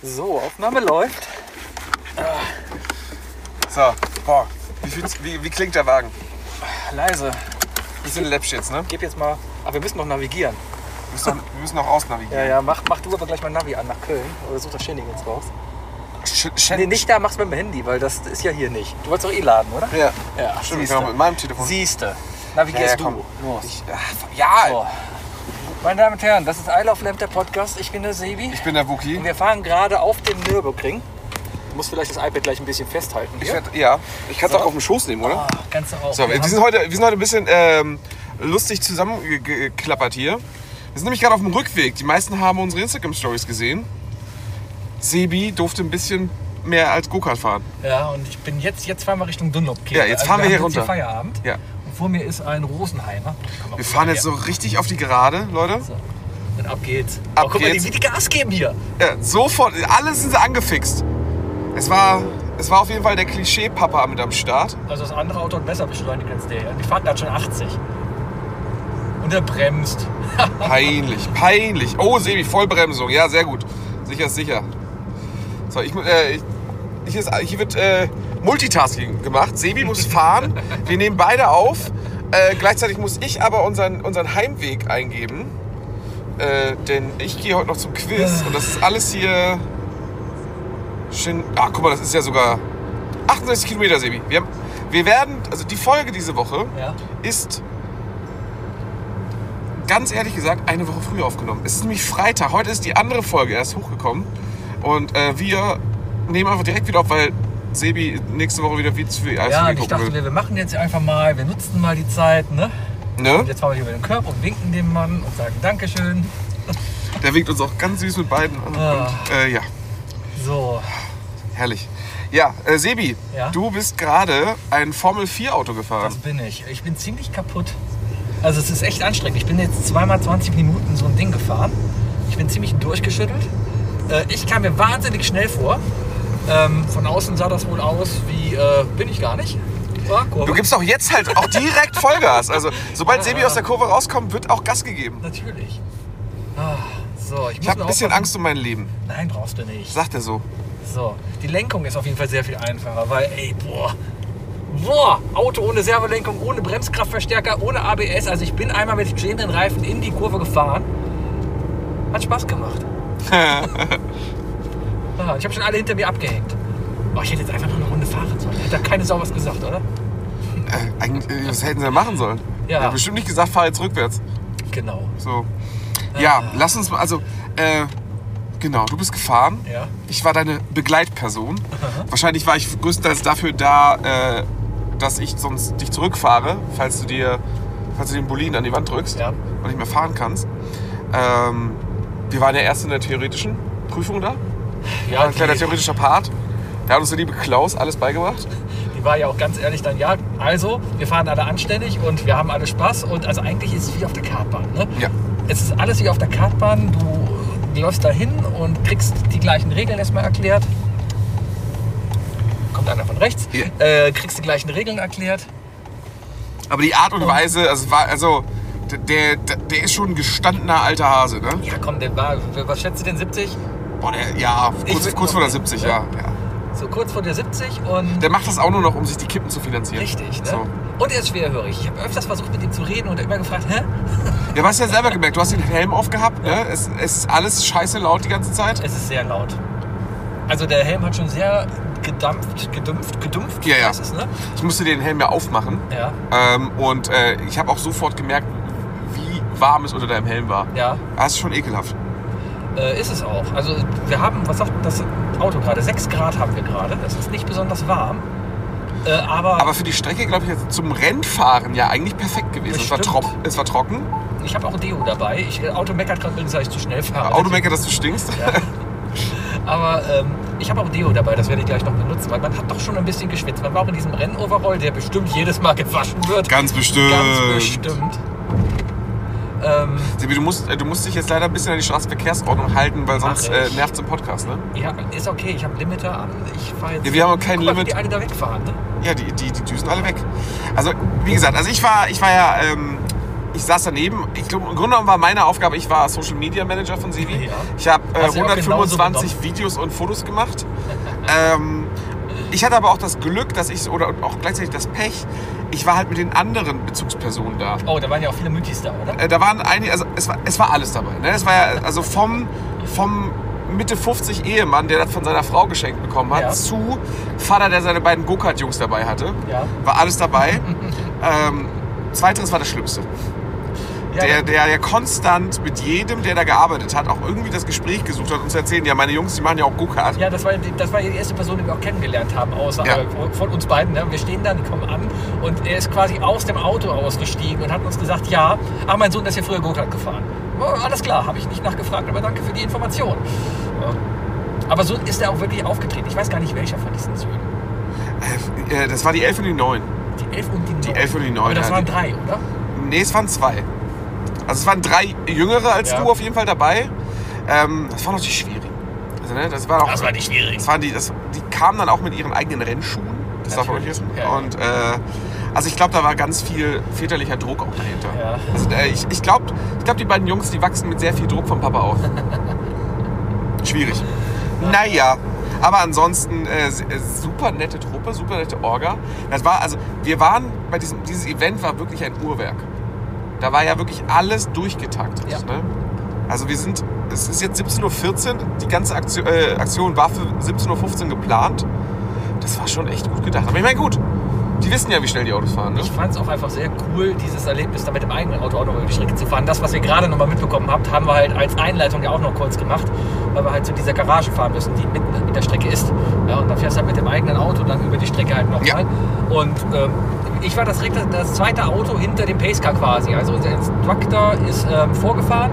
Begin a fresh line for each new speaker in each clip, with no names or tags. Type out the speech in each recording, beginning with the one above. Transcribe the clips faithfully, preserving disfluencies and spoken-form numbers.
So, Aufnahme läuft.
So, boah, wie, fühlt's, wie, wie klingt der Wagen?
Leise.
Bisschen läppsch jetzt, ne?
Gib jetzt mal. Aber wir müssen noch navigieren.
Wir müssen, wir müssen noch ausnavigieren.
Ja, ja, mach, mach du aber gleich mal Navi an nach Köln. Oder such das Schenning jetzt raus.
Sch Sch
Nee, nicht da, mach's mit dem Handy, weil das ist ja hier nicht. Du wolltest doch eh laden, oder?
Ja,
Ja,
stimmt,
siehste.
genau, mit meinem Telefon.
Siehste. Navigierst
Ja, ja,
du.
komm.
Los.
Ich, ja,
So. Meine Damen und Herren, das ist I Love Lamp, der Podcast. Ich bin der Sebi.
ich bin der Wookie.
Und wir fahren gerade auf dem Nürburgring. Du musst vielleicht das iPad gleich ein bisschen festhalten.
Ich
Hier.
werd, ja, ich kann es
So.
auch auf den Schoß nehmen, oder?
Ah, ganz auf.
So, wir, wir, sind heute, wir sind heute ein bisschen ähm, lustig zusammengeklappert hier. Wir sind nämlich gerade auf dem Rückweg. Die meisten haben unsere Instagram-Stories gesehen. Sebi durfte ein bisschen mehr als Go-Kart fahren.
Ja, und ich bin jetzt, jetzt fahren wir Richtung Dunlop.
Ja, jetzt fahren wir hier
haben jetzt
runter.
Feierabend.
Ja.
Und vor mir ist ein Rosenheimer.
Wir fahren jetzt so richtig auf die Gerade, Leute.
So. Und ab geht's.
Ab
oh, guck mal,
geht's.
die, wie die Gas geben hier.
Ja, sofort, alle sind angefixt. Es war, es war auf jeden Fall der Klischee-Papa mit am Start.
Also das andere Auto hat besser beschleunigt als der. Die fahren gerade schon achtzig. Und er bremst.
Peinlich, peinlich. Oh, Sebi, Vollbremsung. Ja, sehr gut. Sicher ist sicher. So, ich, äh, ich, hier, ist, hier wird äh, Multitasking gemacht. Sebi muss fahren. Wir nehmen beide auf. Äh, gleichzeitig muss ich aber unseren, unseren Heimweg eingeben. Äh, denn ich gehe heute noch zum Quiz. Und das ist alles hier... Schön. Ach, guck mal, das ist ja sogar achtundsechzig Kilometer, Sebi. Wir, haben, wir werden... Also die Folge diese Woche
Ja.
ist... ganz ehrlich gesagt, eine Woche früher aufgenommen. Es ist nämlich Freitag. Heute ist die andere Folge erst hochgekommen. Und äh, wir nehmen einfach direkt wieder auf, weil Sebi nächste Woche wieder Videos für die
Ja,
Eishockey
und ich
gucken
dachte,
will.
wir, wir machen jetzt einfach mal, wir nutzen mal die Zeit, ne?
Ne?
Und jetzt fahren wir hier über den Körper und winken dem Mann und sagen Dankeschön.
Der winkt uns auch ganz süß mit beiden an.
Ah.
Und, äh, ja,
So.
herrlich. Ja, äh, Sebi,
Ja?
du bist gerade ein Formel vier Auto gefahren.
Das bin ich. Ich bin ziemlich kaputt. Also es ist echt anstrengend. Ich bin jetzt zweimal zwanzig Minuten so ein Ding gefahren. Ich bin ziemlich durchgeschüttelt. Äh, ich kam mir wahnsinnig schnell vor. Ähm, von außen sah das wohl aus wie, äh, bin ich gar nicht. Ja, Kurve.
Du gibst auch jetzt halt auch direkt Vollgas. Also sobald Sebi aus der Kurve rauskommt, wird auch Gas gegeben.
Natürlich. Ah, so, ich
Ich
muss
habe
nur
ein bisschen
aufpassen.
Angst um mein Leben.
Nein, brauchst du nicht.
Sagt er so.
So, die Lenkung ist auf jeden Fall sehr viel einfacher, weil, ey, boah, boah, Auto ohne Servolenkung, ohne Bremskraftverstärker, ohne A B S. Also ich bin einmal mit stehenden Reifen in die Kurve gefahren. Hat Spaß gemacht. Ah, ich habe schon alle hinter mir abgehängt. Oh, ich hätte jetzt einfach noch eine Runde fahren sollen. Hätte da keine Sau was gesagt, oder?
Äh, eigentlich, äh, was hätten sie denn machen sollen?
Ja.
Er hat bestimmt nicht gesagt, fahr jetzt rückwärts.
Genau.
So. Ja,
Ah.
lass uns mal, also, äh, genau, du bist gefahren.
Ja.
Ich war deine Begleitperson. Wahrscheinlich war ich größtenteils dafür da, äh, dass ich sonst dich zurückfahre, falls du dir, falls du den Boliden an die Wand drückst
Ja.
und nicht mehr fahren kannst. Ähm, wir waren ja erst in der theoretischen Prüfung da.
Ja,
Ein kleiner
die,
theoretischer Part. Da hat uns der liebe Klaus alles beigebracht.
die war ja auch ganz ehrlich dann, ja, also, wir fahren alle anständig und wir haben alle Spaß. Und also eigentlich ist es wie auf der Kartbahn, ne?
Ja.
Es ist alles wie auf der Kartbahn. Du läufst da hin und kriegst die gleichen Regeln erstmal erklärt. Kommt einer von rechts.
Ja.
Äh, kriegst die gleichen Regeln erklärt.
Aber die Art und Weise, also, war, also der, der, der ist schon ein gestandener alter Hase, ne?
Ja, komm, der war, was schätzt du denn, siebzig?
Boah, der, ja,
Ich
kurz,
würd
kurz
noch-
vor der siebzig, ja. ja.
So kurz vor der siebzig und...
Der macht das auch nur noch, um sich die Kippen zu finanzieren.
Richtig, ne?
So.
Und er ist schwerhörig. Ich habe öfters versucht, mit ihm zu reden und er immer gefragt, hä?
Ja, du hast ja selber gemerkt, du hast den Helm aufgehabt, ne? Es, es ist alles scheiße laut die ganze Zeit.
Es ist sehr laut. Also der Helm hat schon sehr gedampft, gedumpft, gedumpft,
Ja, ja.
heißt es, ne?
Ich musste den Helm ja aufmachen.
Ja,
Ähm, und äh, ich habe auch sofort gemerkt, wie warm es unter deinem Helm war.
ja,
Das ist schon ekelhaft.
äh, ist es auch. Also wir haben, was sagt das Auto gerade? sechs Grad haben wir gerade. Das ist nicht besonders warm. Äh, aber,
Aber für die Strecke, glaube ich, jetzt zum Rennfahren ja eigentlich perfekt gewesen. Es war,
Bestimmt.
trop es war trocken.
ich habe auch Deo dabei. Ich, äh, Auto meckert gerade, dass ich zu schnell fahre.
Automecker, dass du stinkst.
Ja. Aber ähm, ich habe auch Deo dabei, das werde ich gleich noch benutzen, weil man hat doch schon ein bisschen geschwitzt. Man war auch in diesem Rennoverall, der bestimmt jedes Mal gewaschen wird.
Ganz bestimmt.
Ganz bestimmt. Ähm,
Sebi, du musst, äh, du musst dich jetzt leider ein bisschen an die Straßenverkehrsordnung halten, weil sonst
Mach
äh,
ich.
nervt es im Podcast, ne?
ja, ist okay, ich habe Limiter an. Ich fahre jetzt.
Ja, wir haben auch kein
Guck mal, wie
Limit.
die alle da wegfahren, ne?
Ja, die, die, die düsen alle weg. Also, wie gesagt, also ich war, ich war ja ähm, ich saß daneben. Ich glaube, im Grunde genommen war meine Aufgabe, ich war Social Media Manager von Sevi.
Ja.
Ich habe äh,
Hast du ja auch
hundertfünfundzwanzig
genauso
Videos und Fotos gemacht. ähm, ich hatte aber auch das Glück, dass ich, oder auch gleichzeitig das Pech, ich war halt mit den anderen Bezugspersonen da.
Oh, da waren ja auch viele Mythis da, oder?
Äh, da waren einige, also es war, es war alles dabei. Ne? Es war ja, also vom, vom Mitte fünfzig Ehemann, der das von seiner Frau geschenkt bekommen hat,
Ja.
zu Vater, der seine beiden Go-Kart-Jungs dabei hatte.
Ja.
War alles dabei. ähm, Zweiteres war das Schlimmste.
Ja,
Der, der ja konstant mit jedem, der da gearbeitet hat, auch irgendwie das Gespräch gesucht hat und zu erzählen, ja, meine Jungs, die machen ja auch Go-Kart.
Ja, das war, die- das war die erste Person, die wir auch kennengelernt haben, außer
Ja.
äh, von uns beiden. Ne? Wir stehen da, die kommen an und er ist quasi aus dem Auto ausgestiegen und hat uns gesagt, ja, ach, mein Sohn ist hier früher Go-Kart gefahren. Oh, alles klar, habe ich nicht nachgefragt, aber danke für die Information. Ja. Aber so ist er auch wirklich aufgetreten. Ich weiß gar nicht, welcher von diesen Söhnen.
Äh, das war die elf und die neun.
Die elf und die neun.
Die elf und die neun,
Aber das
ja,
waren
die-
drei, oder?
Nee, es waren zwei. Also es waren drei Jüngere als
Ja.
du auf jeden Fall dabei. Ähm, das war noch die schwierigen. Also, ne, das war auch,
Das war nicht schwierig.
Das waren die, das, die kamen dann auch mit ihren eigenen Rennschuhen. Das darf man nicht wissen.
Ja, ja.
Und äh, also ich glaube, da war ganz viel väterlicher Druck auch dahinter.
Ja.
Also, äh, ich ich glaube, ich glaub, die beiden Jungs, die wachsen mit sehr viel Druck vom Papa auf. Schwierig. Naja. Aber ansonsten äh, s- äh, super nette Truppe, super nette Orga. Das war, also, wir waren bei diesem, dieses Event war wirklich ein Uhrwerk. Da war ja wirklich alles durchgetaktet.
Ja.
Ne? Also wir sind, es ist jetzt siebzehn Uhr vierzehn, die ganze Aktion, äh, Aktion war für siebzehn Uhr fünfzehn geplant. Das war schon echt gut gedacht. Aber ich meine, gut, die wissen ja, wie schnell die Autos fahren. Ne?
Ich fand es auch einfach sehr cool, dieses Erlebnis da mit dem eigenen Auto auch noch über die Strecke zu fahren. Das, was ihr gerade noch mal mitbekommen habt, haben wir halt als Einleitung ja auch noch kurz gemacht, weil wir halt zu dieser Garage fahren müssen, die mitten in der Strecke ist. Ja, und da fährst du halt mit dem eigenen Auto dann über die Strecke halt nochmal.
Ja.
Und ähm, ich war das, direkt das zweite Auto hinter dem Pacecar quasi. Also unser Instructor ist ähm, vorgefahren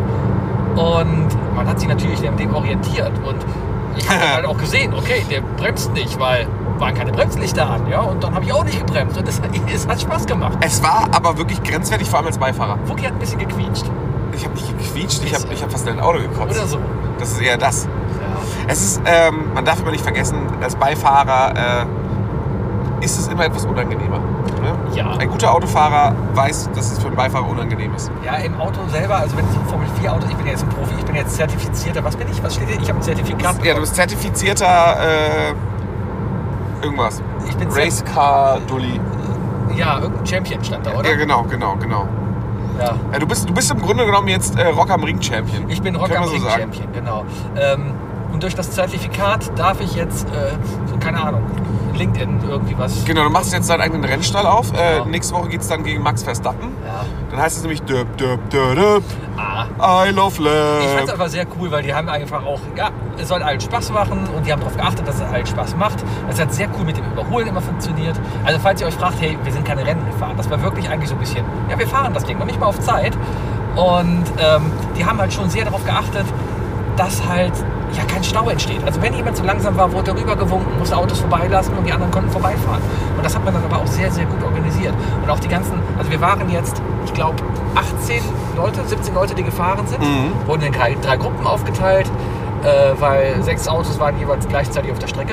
und man hat sich natürlich in dem orientiert. Und ich habe halt auch gesehen, okay, der bremst nicht, weil waren keine Bremslichter an, ja, und dann habe ich auch nicht gebremst und es, es hat Spaß gemacht.
Es war aber wirklich grenzwertig, vor allem als Beifahrer.
Fuki hat ein bisschen gequietscht.
Ich habe nicht gequietscht, ich habe ich hab fast in ein Auto gekotzt.
Oder so.
Das ist eher das.
Ja.
Es ist, ähm, man darf immer nicht vergessen, als Beifahrer äh, ist es immer etwas unangenehmer. Ne?
Ja.
Ein guter Autofahrer weiß, dass es für einen Beifahrer unangenehm ist.
Ja, im Auto selber, also wenn ich im Formel vier Auto, ich bin ja jetzt ein Profi, ich bin jetzt zertifizierter, was bin ich? Was steht hier? Ich habe ein Zertifikat
Ja, du
bekommen.
bist zertifizierter äh, irgendwas.
Ich bin
Race Car Dulli.
Ja, irgendein Champion stand da, oder?
Ja, genau, genau, genau.
Ja.
Ja, du, bist, du bist im Grunde genommen jetzt äh, Rock am Ring Champion.
Ich bin Rock
Kann
am
man so
Ring
sagen.
Champion, genau. Ähm, und durch das Zertifikat darf ich jetzt, äh, so, keine Ahnung, LinkedIn irgendwie was.
Genau, du machst jetzt deinen eigenen Rennstall auf. Äh,
Genau.
nächste Woche geht es dann gegen Max Verstappen.
Ja.
Dann heißt es nämlich döp, döp, döp, döp,
Ah.
I love
Ich fand es
love.
aber sehr cool, weil die haben einfach auch, ja, es soll allen Spaß machen und die haben darauf geachtet, dass es allen Spaß macht. Es hat sehr cool mit dem Überholen immer funktioniert. Also falls ihr euch fragt, hey, wir sind keine Rennen gefahren, das war wirklich eigentlich so ein bisschen, ja, wir fahren das Ding, noch nicht mal auf Zeit. Und ähm, die haben halt schon sehr darauf geachtet, dass halt ja kein Stau entsteht. Also wenn jemand zu langsam war, wurde er rübergewunken, musste Autos vorbeilassen und die anderen konnten vorbeifahren. Und das hat man dann aber auch sehr, sehr gut organisiert. Und auch die ganzen, also wir waren jetzt, ich glaube, achtzehn Leute, siebzehn Leute, die gefahren sind,
Mhm.
wurden in drei, drei Gruppen aufgeteilt, äh, weil sechs Autos waren jeweils gleichzeitig auf der Strecke.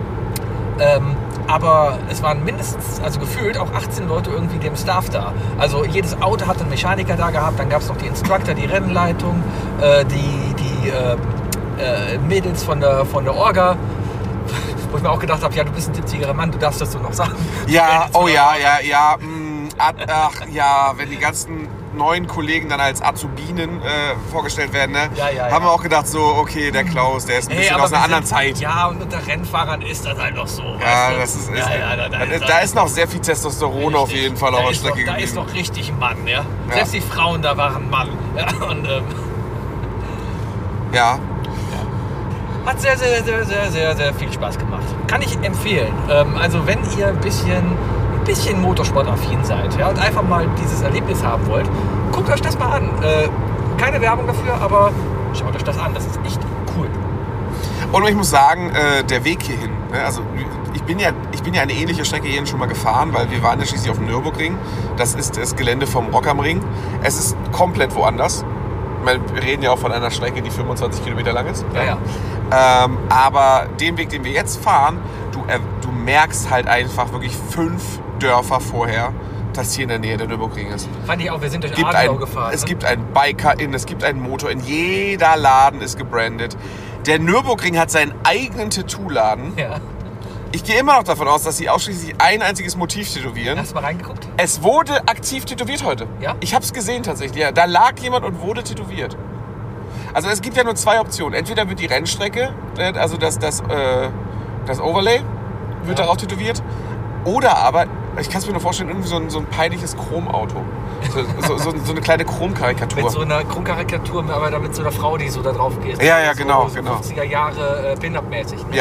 Ähm, aber es waren mindestens, also gefühlt auch achtzehn Leute irgendwie dem Staff da. Also jedes Auto hat einen Mechaniker da gehabt, dann gab es noch die Instructor, die Rennleitung, äh, die, die äh, äh, Mädels von der, von der Orga. Wo ich mir auch gedacht habe, ja, du bist ein siebziger Mann, du darfst das so noch sagen.
Ja, oh ja, ja, ja. Mh, ach ja, wenn die ganzen neuen Kollegen dann als Azubinen äh, vorgestellt werden, ne?
Ja, ja,
haben
ja.
wir auch gedacht, so, okay, der Klaus, der ist ein
Hey,
bisschen
aber
aus einer
wir
anderen
sind-
Zeit.
Ja, und unter Rennfahrern ist das halt noch so.
Ja,
weißt du?
das ist, ist
ja, ja, da, da,
da,
ist,
da ist noch sehr viel Testosteron auf
richtig.
jeden Fall
da
auf der
ist
Strecke
noch, Da ist
geblieben.
noch richtig Mann, ja. Selbst die Frauen da waren Mann. Ja, und, ähm,
Ja,
hat sehr, sehr, sehr, sehr, sehr, sehr viel Spaß gemacht. Kann ich empfehlen. Ähm, also wenn ihr ein bisschen, ein bisschen motorsportaffin seid, ja, und einfach mal dieses Erlebnis haben wollt, guckt euch das mal an. Äh, keine Werbung dafür, aber schaut euch das an. Das ist echt cool.
und ich muss sagen, äh, der Weg hierhin, ne, also ich bin, ja, ich bin ja eine ähnliche Strecke hierhin schon mal gefahren, weil wir waren ja schließlich auf dem Nürburgring. Das ist das Gelände vom Rock am Ring. Es ist komplett woanders. Ich meine, wir reden ja auch von einer Strecke, die fünfundzwanzig Kilometer lang ist.
Ja, ja.
Ähm, aber den Weg, den wir jetzt fahren, du, äh, du merkst halt einfach wirklich fünf Dörfer vorher, das hier in der Nähe der Nürburgring ist.
Fand ich auch, wir sind durch
Gibt
Adenau
ein,
gefahren.
es
ne?
gibt einen Biker-In, es gibt einen Motor in jeder Laden ist gebrandet. Der Nürburgring hat seinen eigenen Tattoo-Laden.
Ja.
Ich gehe immer noch davon aus, dass sie ausschließlich ein einziges Motiv tätowieren.
Hast du mal reingeguckt?
Es wurde aktiv tätowiert heute.
Ja?
Ich habe es gesehen tatsächlich. Ja, da lag jemand und wurde tätowiert. Also es gibt ja nur zwei Optionen. Entweder wird die Rennstrecke, äh, also das, das, äh, das Overlay, wird
Ja.
darauf tätowiert. Oder aber, ich kann es mir nur vorstellen, irgendwie so ein, so ein peinliches Chromauto. So, so, so, so eine kleine Chromkarikatur.
Mit so einer Krummkarikatur, aber da mit so einer Frau, die so da drauf geht.
Ja, ja,
so,
genau,
so
genau.
fünfziger Jahre äh, Pin-Up-mäßig. Ne?
Ja.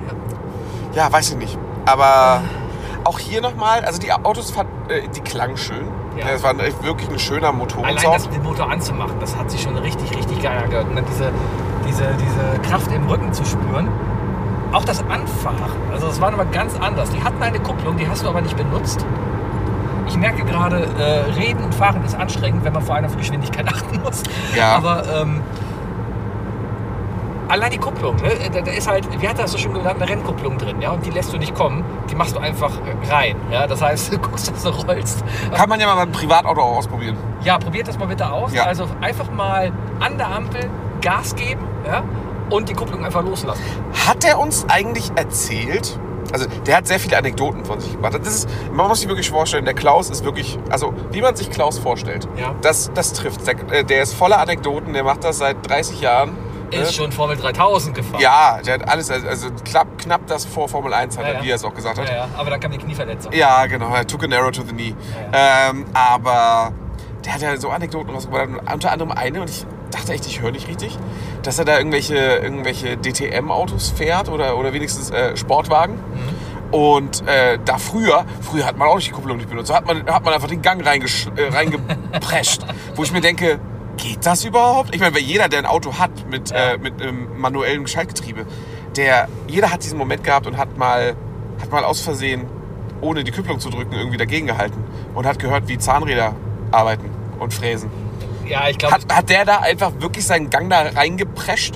Ja, weiß ich nicht. Aber auch hier nochmal, also die Autos, fand, äh, die klangen schön.
Ja.
Es war echt wirklich ein schöner
Allein
Motorensound.
das mit dem Motor anzumachen, das hat sich schon richtig, richtig geil angehört. Und dann diese, diese, diese Kraft im Rücken zu spüren. Auch das Anfahren, also das war aber ganz anders. Die hatten eine Kupplung, die hast du aber nicht benutzt. Ich merke gerade, äh, Reden und Fahren ist anstrengend, wenn man vor allem auf Geschwindigkeit achten muss.
Ja.
Aber ähm, allein die Kupplung, ne? da, da ist halt, wie hat das so schon genannt, eine Rennkupplung drin, ja, und die lässt du nicht kommen, die machst du einfach rein, ja, das heißt, du guckst, dass du rollst.
Kann man ja mal beim Privatauto auch ausprobieren.
Ja, probiert das mal bitte aus,
Ja.
also einfach mal an der Ampel Gas geben, ja, und die Kupplung einfach loslassen.
Hat er uns eigentlich erzählt, also der hat sehr viele Anekdoten von sich gemacht. Das ist, man muss sich wirklich vorstellen, der Klaus ist wirklich, also wie man sich Klaus vorstellt,
Ja.
das, das trifft. Der, der ist voller Anekdoten, der macht das seit dreißig Jahren.
Ist
ne?
schon Formel dreitausend gefahren.
Ja, der hat alles, also knapp, knapp das vor Formel eins hat
Ja,
er,
ja.
wie er es auch gesagt hat.
Ja, ja, aber dann kam die Knieverletzung.
Ja, genau. Er took an arrow to the knee.
Ja,
Ähm, aber der hat ja so Anekdoten rausgebracht. Unter anderem eine, und ich dachte echt, ich höre nicht richtig, dass er da irgendwelche, irgendwelche D T M-Autos fährt oder, oder wenigstens äh, Sportwagen.
Mhm.
Und äh, da früher, früher hat man auch nicht die Kupplung nicht benutzt. Da hat man, hat man einfach den Gang reingesch, äh, reingeprescht. Wo ich mir denke, geht das überhaupt? Ich meine, weil jeder, der ein Auto hat mit,
Ja.
äh, mit einem manuellen Schaltgetriebe, der, jeder hat diesen Moment gehabt und hat mal, hat mal aus Versehen, ohne die Kupplung zu drücken, irgendwie dagegen gehalten und hat gehört, wie Zahnräder arbeiten und fräsen.
Ja, ich glaube,
Hat, hat der da einfach wirklich seinen Gang da reingeprescht?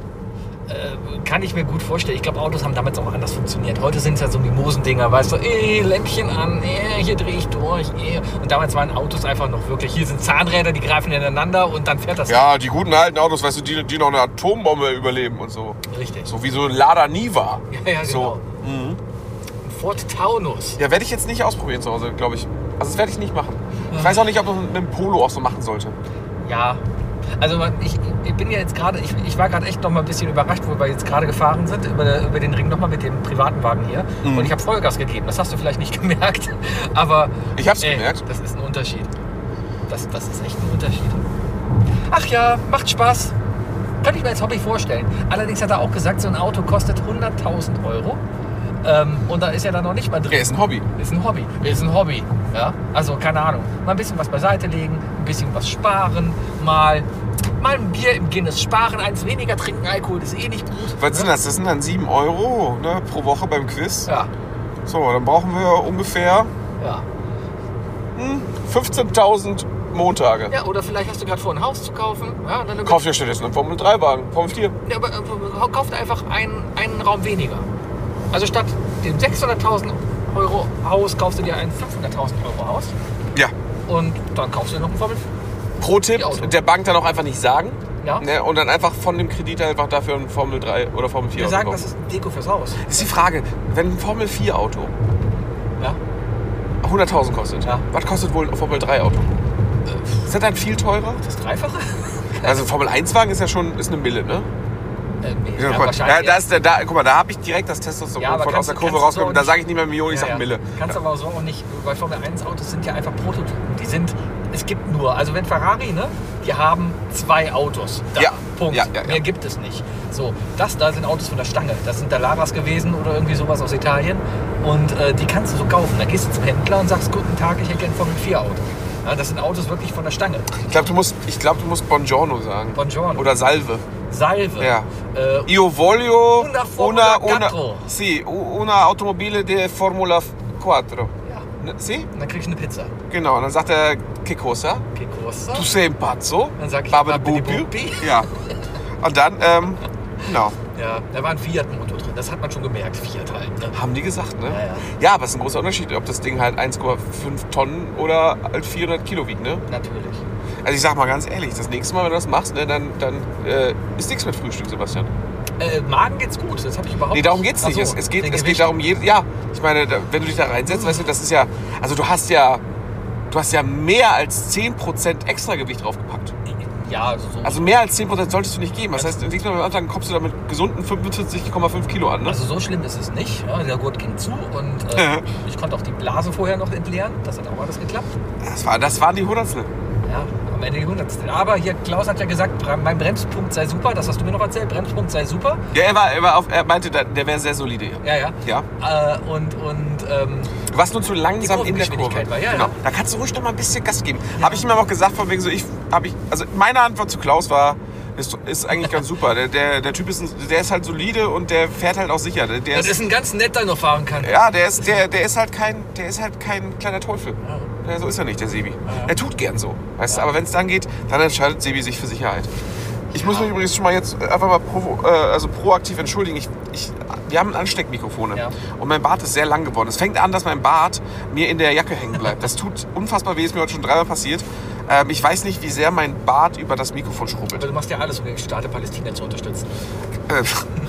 äh, kann ich mir gut vorstellen. Ich glaube, Autos haben damals auch anders funktioniert. Heute sind es ja so Mimosendinger, weißt du, eh, Lämpchen an, eh, hier drehe ich durch. Eh. Und damals waren Autos einfach noch wirklich, hier sind Zahnräder, die greifen ineinander und dann fährt das.
Ja, die guten alten Autos, weißt du, die, die noch eine Atombombe überleben und so.
Richtig.
So wie so ein Lada Niva.
Ja, ja, genau.
So. Mhm.
Ein Ford Taunus.
Ja, werde ich jetzt nicht ausprobieren zu Hause, glaube ich. Also das werde ich nicht machen. Ich weiß auch nicht, ob man mit einem Polo auch so machen sollte.
Ja, also man- ich, ich bin ja jetzt gerade, ich, ich war gerade echt noch mal ein bisschen überrascht, wo wir jetzt gerade gefahren sind, über, der, über den Ring nochmal mit dem privaten Wagen hier.
Mhm.
Und ich habe Vollgas gegeben, das hast du vielleicht nicht gemerkt, aber
Ich hab's
ey,
gemerkt.
das ist ein Unterschied. Das, das ist echt ein Unterschied. Ach ja, macht Spaß. Kann ich mir als Hobby vorstellen. Allerdings hat er auch gesagt, so ein Auto kostet hunderttausend Euro. Ähm, und da ist ja dann noch nicht mal drin.
Ja, ist ein Hobby.
Ist ein Hobby. Ist ein Hobby. Ja? Also keine Ahnung. Mal ein bisschen was beiseite legen, ein bisschen was sparen, mal, mal ein Bier im Guinness sparen, eins weniger trinken, Alkohol ist eh nicht gut.
Was sind das? Das sind dann sieben Euro ne, pro Woche beim Quiz.
Ja,
So, dann brauchen wir ungefähr
ja.
hm, fünfzehntausend Montage.
Ja, oder vielleicht hast du gerade vor, ein Haus zu kaufen. Ja, dann
Kauf dir stattdessen einen Formel drei Wagen, Formel vier.
Ja, aber äh, kauft einfach einen, einen Raum weniger. Also statt dem sechshunderttausend Euro Haus kaufst du dir ein fünfhunderttausend Euro Haus
Ja.
und dann kaufst du dir noch ein Formel.
Pro-Tipp,
Die Auto.
der Bank dann auch einfach nicht sagen.
Ja.
Ne, und dann einfach von dem Kredit einfach dafür ein Formel drei oder Formel vier
Wir
Auto
sagen,
kaufen.
das ist ein Deko fürs Haus.
Das ist die Frage, wenn ein Formel vier Auto
Ja.
hunderttausend kostet,
Ja.
was kostet wohl ein Formel drei Auto? Ist das dann viel teurer?
Das Dreifache?
Also ein Formel eins Wagen ist ja schon ist eine Mille, ne?
Äh, nee,
Ja,
ja,
guck mal,
wahrscheinlich.
da, da, ist der, da, guck mal, da habe ich direkt das Testosteron
Ja, aber
von aus
kannst
der
du-
Kurve
kannst du
rausgekommen.
so
Da sage ich nicht mehr Millionen, ich
Ja,
sage
ja.
Mille.
Kannst aber so auch nicht, weil Formel eins Autos sind ja einfach Prototypen. Die sind, es gibt nur, also wenn Ferrari, ne, die haben zwei Autos. Da,
Ja.
Punkt.
Ja, ja, ja.
Mehr gibt es nicht. So, das da sind Autos von der Stange. Das sind Dalaras gewesen oder irgendwie sowas aus Italien. Und äh, die kannst du so kaufen. Da gehst du zum Händler und sagst, guten Tag, ich hätte ein Formel vier Auto. Ja, das sind Autos wirklich von der Stange.
Ich glaube, du musst, ich glaub, du musst Buongiorno sagen.
Buongiorno.
Oder Salve.
Salve.
Ja.
Äh,
Io voglio
Una Formula
una, una,
quattro.
sì, una automobile de Formula quattro.
ja.
Ne, sì?
Und dann krieg ich eine Pizza.
Genau. Und dann sagt er, che cosa?
Che cosa?
Tu sei un pazzo?
Dann sag ich,
Babidi
Babidi
Bubi.
Bubi.
Ja. Und dann, ähm, genau.
Ja, da war ein Fiat-Motor drin. das hat man schon gemerkt, Fiat halt. Ne?
Haben die gesagt, ne?
Ja, ja.
Ja, aber es ist ein großer Unterschied, ob das Ding halt eins Komma fünf Tonnen oder halt vierhundert Kilo wiegt, ne?
Natürlich.
Also ich sag mal ganz ehrlich, das nächste Mal, wenn du das machst, ne, dann, dann äh, ist nichts mit Frühstück, Sebastian.
Äh, Magen geht's gut, das habe ich überhaupt
Nee, darum geht's nicht.
Ach so,
es, es geht,
wegen
es geht
Gewicht.
darum, je, ja, ich meine, da, wenn du dich da reinsetzt, weißt du, das ist ja, also du hast ja, du hast ja mehr als zehn Prozent Extragewicht draufgepackt.
Ja, also so.
Also mehr als zehn Prozent solltest du nicht geben. Das heißt, nächstes Mal beim Anfang kommst du da mit gesunden fünfundvierzig Komma fünf Kilo an. Ne?
Also so schlimm ist es nicht. Ja, der Gurt ging zu und äh, ich konnte auch die Blase vorher noch entleeren. Das hat auch alles geklappt.
Das, war, das waren die Hundertstel.
Ja, am Ende die Hundertstel. Aber hier, Klaus hat ja gesagt, mein Bremspunkt sei super. Das hast du mir noch erzählt. Bremspunkt sei super.
Ja, er, war, er, war auf, er meinte, der wäre sehr solide.
Ja, ja.
ja.
Äh, und und ähm,
du warst nur zu langsam
die
in der Kurve.
Kurvengeschwindigkeit war, ja,
genau.
ja.
Da kannst du ruhig noch mal ein bisschen Gas geben. Ja. Habe ich ihm aber auch gesagt, von wegen so, ich, hab ich, also meine Antwort zu Klaus war, ist, ist eigentlich ganz super. Der, der, der Typ ist, ein, der ist halt solide und der fährt halt auch sicher. Der, der
das ist ein ganz netter, noch fahren kann.
Ja, der ist, der, der ist halt kein, der ist halt kein kleiner Teufel.
Ja.
Ja, so ist er nicht, der Sebi.
Ja.
Er tut gern so, weißt
Ja.
du. Aber wenn es dann geht, dann entscheidet Sebi sich für Sicherheit. Ich muss mich übrigens schon mal jetzt einfach mal pro, äh, also proaktiv entschuldigen. Ich, ich, wir haben Ansteckmikrofone
Ja.
und mein Bart ist sehr lang geworden. Es fängt an, dass mein Bart mir in der Jacke hängen bleibt. Das tut unfassbar weh, ist mir heute schon dreimal passiert. Ähm, ich weiß nicht, wie sehr mein Bart über das Mikrofon schrubbelt.
Aber du machst ja alles, um den Staat der Palästina zu unterstützen.
Äh,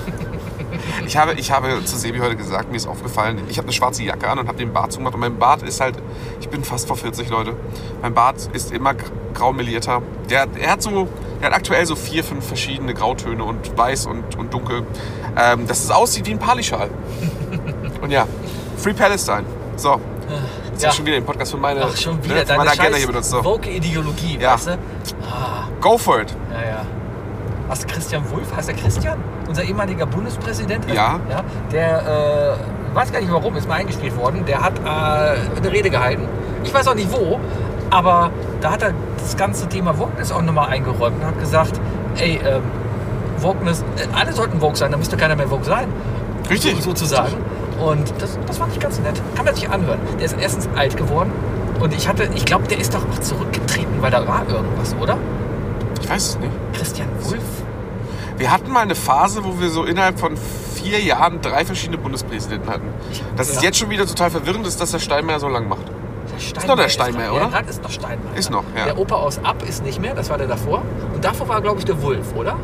Ich habe, ich habe zu Sebi heute gesagt, mir ist aufgefallen, ich habe eine schwarze Jacke an und habe den Bart zugemacht. Und mein Bart ist halt, ich bin fast vor vierzig, Leute. Mein Bart ist immer grau melierter. Der, er hat so, er hat aktuell so vier, fünf verschiedene Grautöne und weiß und, und dunkel. Ähm, dass es aussieht wie ein Palischal. Und ja, Free Palestine. So, jetzt
Ja.
ja. schon wieder den Podcast von meiner,
Ach, schon wieder
ne, von
deine
meiner Agenda
scheiß
hier benutzt. So.
Woke-Ideologie,
Ja.
weißt du? Ah,
Go for it.
ja, ja. Hast du Christian Wulff? Heißt der Christian? Unser ehemaliger Bundespräsident?
Ja.
ja der, äh, weiß gar nicht warum, ist mal eingespielt worden. Der hat äh, eine Rede gehalten. Ich weiß auch nicht wo, aber da hat er das ganze Thema Wokeness auch nochmal eingeräumt und hat gesagt, ey, ähm, Wokeness, äh, alle sollten woke sein, da müsste keiner mehr woke sein.
Richtig.
So, sozusagen. Und das, das fand ich ganz nett. Kann man sich anhören. Der ist erstens alt geworden und ich hatte, ich glaube, der ist doch auch zurückgetreten, weil da war irgendwas, oder?
Ich weiß es nicht.
Christian Wulff?
Wir hatten mal eine Phase, wo wir so innerhalb von vier Jahren drei verschiedene Bundespräsidenten hatten. Das ist
Ja.
jetzt schon wieder total verwirrend, ist, dass der Steinmeier so lang macht.
Der Steinmeier
Ist noch der Steinmeier,
noch,
oder?
Ja, gerade ist noch Steinmeier.
Ist noch, ja.
Der Opa aus Ab ist nicht mehr, das war der davor. Und davor war, glaube ich, der Wulff, oder?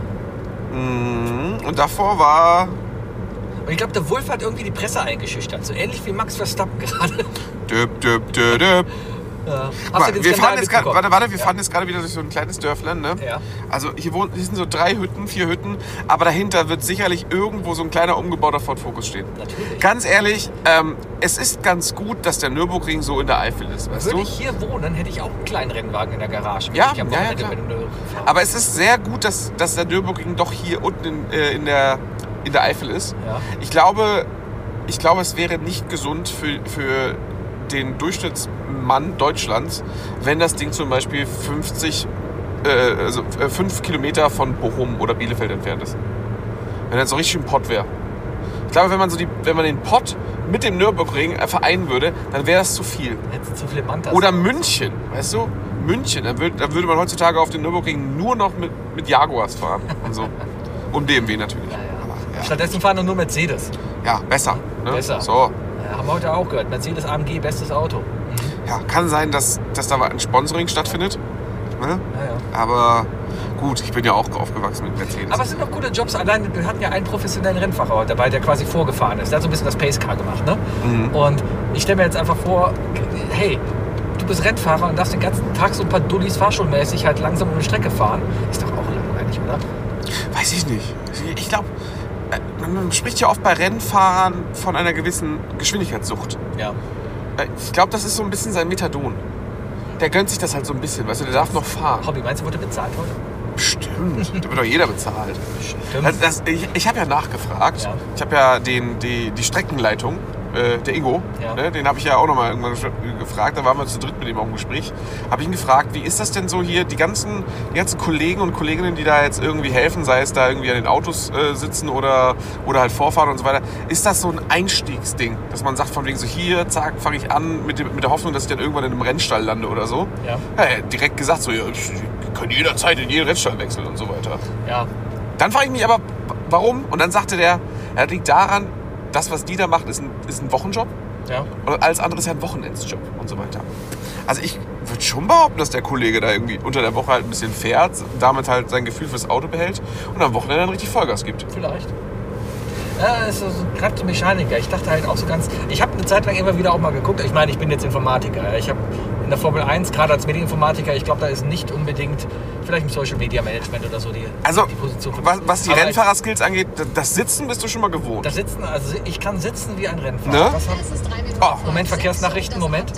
Mhm. Und davor war...
Und ich glaube, der Wulff hat irgendwie die Presse eingeschüchtert. So ähnlich wie Max Verstappen gerade.
Döp, döp, döp, döp.
Ja. Hast
Mal,
du den
wir
Skandal
fahren jetzt grad,
mitbekommen?
warte, warte, wir
Ja.
fahren jetzt gerade wieder durch so ein kleines Dörflein, ne?
Ja.
Also hier, wohnen, hier sind so drei Hütten, vier Hütten, aber dahinter wird sicherlich irgendwo so ein kleiner umgebauter Ford Focus stehen.
Natürlich.
Ganz ehrlich, ähm, es ist ganz gut, dass der Nürburgring so in der Eifel ist, weißt
Würde
du?
ich hier wohnen, hätte ich auch einen kleinen Rennwagen in der Garage. wenn
Ja,
ich am
ja, ja,
Wochenende
klar.
mit dem Nürburgring fahre.
Aber es ist sehr gut, dass, dass der Nürburgring doch hier unten in, äh, in, der, in der Eifel ist.
Ja.
Ich glaube, ich glaube, es wäre nicht gesund für, für den Durchschnittsmann Deutschlands, wenn das Ding zum Beispiel fünfzig, äh, also fünf Kilometer von Bochum oder Bielefeld entfernt ist. Wenn das so richtig ein Pott wäre. Ich glaube, wenn man, so die, wenn man den Pott mit dem Nürburgring vereinen würde, dann wäre das zu viel.
Jetzt zu viele Mantas.
Oder München, weißt du? München, dann würde, dann würde man heutzutage auf dem Nürburgring nur noch mit, mit Jaguars fahren und so. Und B M W natürlich.
Ja, ja.
Aber, ja.
Stattdessen fahren nur Mercedes.
ja, besser. Ne?
Besser.
So.
Ja, haben wir heute auch gehört. Mercedes A M G, bestes Auto.
Ja, kann sein, dass, dass da ein Sponsoring stattfindet. Ne?
Ja, ja.
Aber gut, ich bin ja auch aufgewachsen mit Mercedes.
Aber es sind doch gute Jobs. Allein, wir hatten ja einen professionellen Rennfahrer dabei, der quasi vorgefahren ist. Der hat so ein bisschen das Pacecar gemacht. Ne?
Mhm.
Und ich stelle mir jetzt einfach vor, hey, du bist Rennfahrer und darfst den ganzen Tag so ein paar Dullis fahrschulmäßig halt langsam um eine Strecke fahren. Ist doch auch langweilig, oder?
Weiß ich nicht. Ich glaube, man spricht ja oft bei Rennfahrern von einer gewissen Geschwindigkeitssucht.
Ja.
Ich glaube, das ist so ein bisschen sein Methadon. Der gönnt sich das halt so ein bisschen, weißt du, der darf noch fahren.
Hobby, meinst du, wurde bezahlt heute?
Bestimmt. Da wird doch jeder bezahlt.
Stimmt.
Das, das, ich ich habe ja nachgefragt.
Ja.
Ich habe ja den, die, die Streckenleitung, äh, der Ingo,
Ja.
ne, den habe ich ja auch nochmal irgendwann gefragt. Da waren wir zu dritt mit ihm auch im Gespräch. Habe ich ihn gefragt, wie ist das denn so hier, die ganzen, die ganzen Kollegen und Kolleginnen, die da jetzt irgendwie helfen, sei es da irgendwie an den Autos äh, sitzen oder, oder halt vorfahren und so weiter. Ist das so ein Einstiegsding, dass man sagt von wegen so, hier, zack, fange ich an mit, dem, mit der Hoffnung, dass ich dann irgendwann in einem Rennstall lande oder so?
Ja.
Ja, er hat direkt gesagt so, ja, ich kann jederzeit in jeden Rennstall wechseln und so weiter.
Ja.
Dann frage ich mich aber, warum? Und dann sagte der, er liegt daran, das, was die da macht, ist ein, ist ein Wochenjob.
Ja.
Und alles andere ist ja ein Wochenendsjob und so weiter. Also ich würde schon behaupten, dass der Kollege da irgendwie unter der Woche halt ein bisschen fährt, damit halt sein Gefühl fürs Auto behält und am Wochenende dann richtig Vollgas gibt.
Vielleicht. Ja, es ist gerade so Mechaniker. Ich dachte halt auch so ganz... Ich habe eine Zeit lang immer wieder auch mal geguckt. Ich meine, ich bin jetzt Informatiker. Ich habe in der Formel eins, gerade als Medieninformatiker, ich glaube, da ist nicht unbedingt, vielleicht im Social Media Management oder so, die,
also,
die Position.
Was, was die
Aber
Rennfahrerskills angeht, das Sitzen bist du schon mal gewohnt.
Das Sitzen, also ich kann sitzen wie ein Rennfahrer.
Ne?
Was
Oh.
Moment, Verkehrsnachrichten, Moment.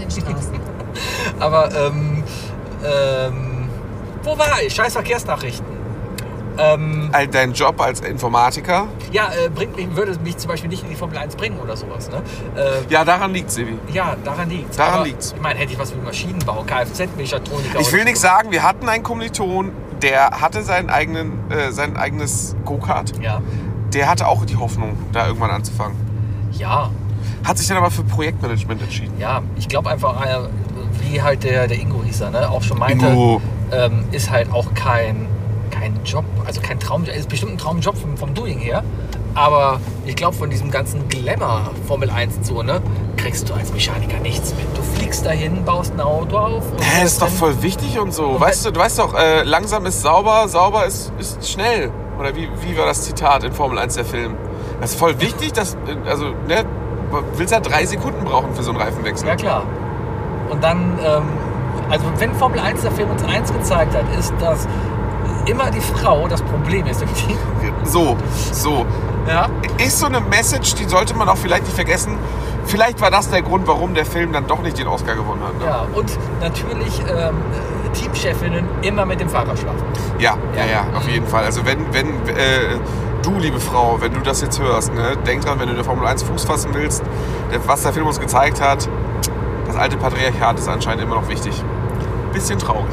Aber, ähm, ähm, wo war ich? Scheiß Verkehrsnachrichten. Ähm,
Dein Job als Informatiker?
ja, äh, bringt mich, würde mich zum Beispiel nicht in die Formel eins bringen oder sowas. Ne? Äh,
Ja, daran liegt's, Sebi.
ja, daran liegt's.
Daran
Aber,
liegt's.
Ich meine, hätte ich was mit Maschinenbau, Kfz-Mechatroniker.
Ich will
oder
nichts
so.
sagen, wir hatten einen Kommiliton, der hatte seinen eigenen, äh, sein eigenes Go-Kart.
Ja.
Der hatte auch die Hoffnung, da irgendwann anzufangen.
Ja,
Hat sich dann aber für Projektmanagement entschieden.
ja. Ich glaube einfach, äh, wie halt der, der Ingo hieß er, ne? auch schon meinte,
Ingo.
ähm, ist halt auch kein, kein Job, also kein Traumjob, ist bestimmt ein Traumjob vom, vom Doing her, aber ich glaube von diesem ganzen Glamour Formel eins und so, ne, kriegst du als Mechaniker nichts mit. Du fliegst dahin, baust ein Auto auf. Und
Hä, ist doch voll wichtig und so.
Und
Weißt du, du weißt doch, äh, langsam ist sauber, sauber ist, ist schnell. Oder wie, wie war das Zitat in Formel eins der Film? Das ist voll wichtig, dass, äh, also, ne, willst ja drei Sekunden brauchen für so einen Reifenwechsel.
Ja klar. Und dann, ähm, also wenn Formel eins der Film uns eins gezeigt hat, ist, dass immer die Frau das Problem ist im Team.
So, so.
Ja.
Ist so eine Message, die sollte man auch vielleicht nicht vergessen. Vielleicht war das der Grund, warum der Film dann doch nicht den Oscar gewonnen hat. Ne?
Ja, und natürlich ähm, Teamchefinnen immer mit dem Fahrer schlafen.
Ja, ja, ja, auf jeden Fall. Also wenn, wenn äh, du, liebe Frau, wenn du das jetzt hörst, ne, denk dran, wenn du in der Formel eins Fuß fassen willst, der, was der Film uns gezeigt hat, das alte Patriarchat ist anscheinend immer noch wichtig. Bisschen traurig.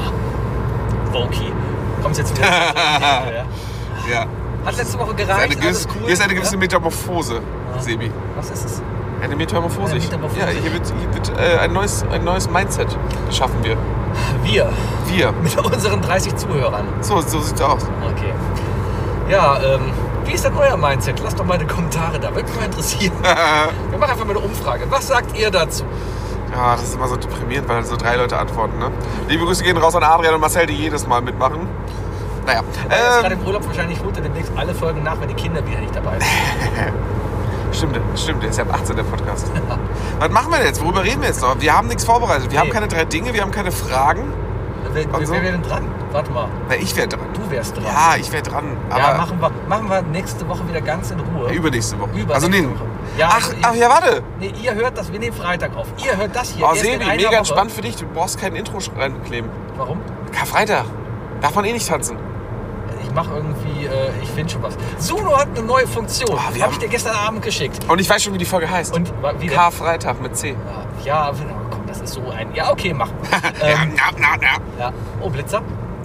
Woki. Kommst jetzt wieder. ja.
Ja.
Hat letzte Woche
Eine
gereicht,
gewisse,
alles cool.
hier ist eine gewisse
ja?
Metamorphose,
Ja.
Sebi.
Was ist es?
Eine Metamorphose.
Eine Metamorphose.
Ja, hier wird, hier wird äh, ein, neues, ein neues Mindset schaffen wir.
Wir.
Wir.
Mit unseren dreißig Zuhörern.
So, so sieht's aus.
Okay. Ja, ähm, wie ist denn euer Mindset? Lasst doch mal in die Kommentare da. Würde mich mal interessieren. Wir machen einfach mal eine Umfrage. Was sagt ihr dazu?
Ja, das ist immer so deprimierend, weil so drei Leute antworten. Ne? Liebe Grüße gehen raus an Adrian und Marcel, die jedes Mal mitmachen. Naja.
Er ist gerade
Ähm,
im Urlaub, wahrscheinlich holt er demnächst alle Folgen nach, wenn die Kinder wieder nicht dabei sind.
stimmt, stimmt, der ist ja ab achtzehn der Podcast. Was machen wir denn jetzt? Worüber reden wir jetzt noch? Wir haben nichts vorbereitet. Wir
Nee.
haben keine drei Dinge, wir haben keine Fragen.
Wer, wer,
so?
wer wäre denn dran? Warte mal.
Na, ich wäre dran.
Du wärst dran.
Ja, ich wäre dran. Aber
Ja, machen wir, machen wir nächste Woche wieder ganz in Ruhe.
übernächste Woche.
Über
also
nächste
nee.
Woche. Ja,
ach,
also
ach, ja, warte.
Nee, ihr hört das, wir nehmen Freitag auf. Ihr hört das hier.
Oh,
erst in
Sebi,
einer
mega
Woche.
entspannt für dich. Du brauchst kein Intro reinkleben.
Warum?
Karfreitag. Darf man eh nicht tanzen.
Ich mache irgendwie, äh, ich finde schon was. Suno hat eine neue Funktion.
Oh, wir
Habe ich
haben-
dir gestern Abend geschickt.
Und ich weiß schon, wie die Folge heißt.
Und wa- wie denn?
Karfreitag mit C.
Ja, ja, komm, das ist so ein. Ja, okay, mach.
ja,
ähm,
na, na, na.
ja. Oh, Blitzer.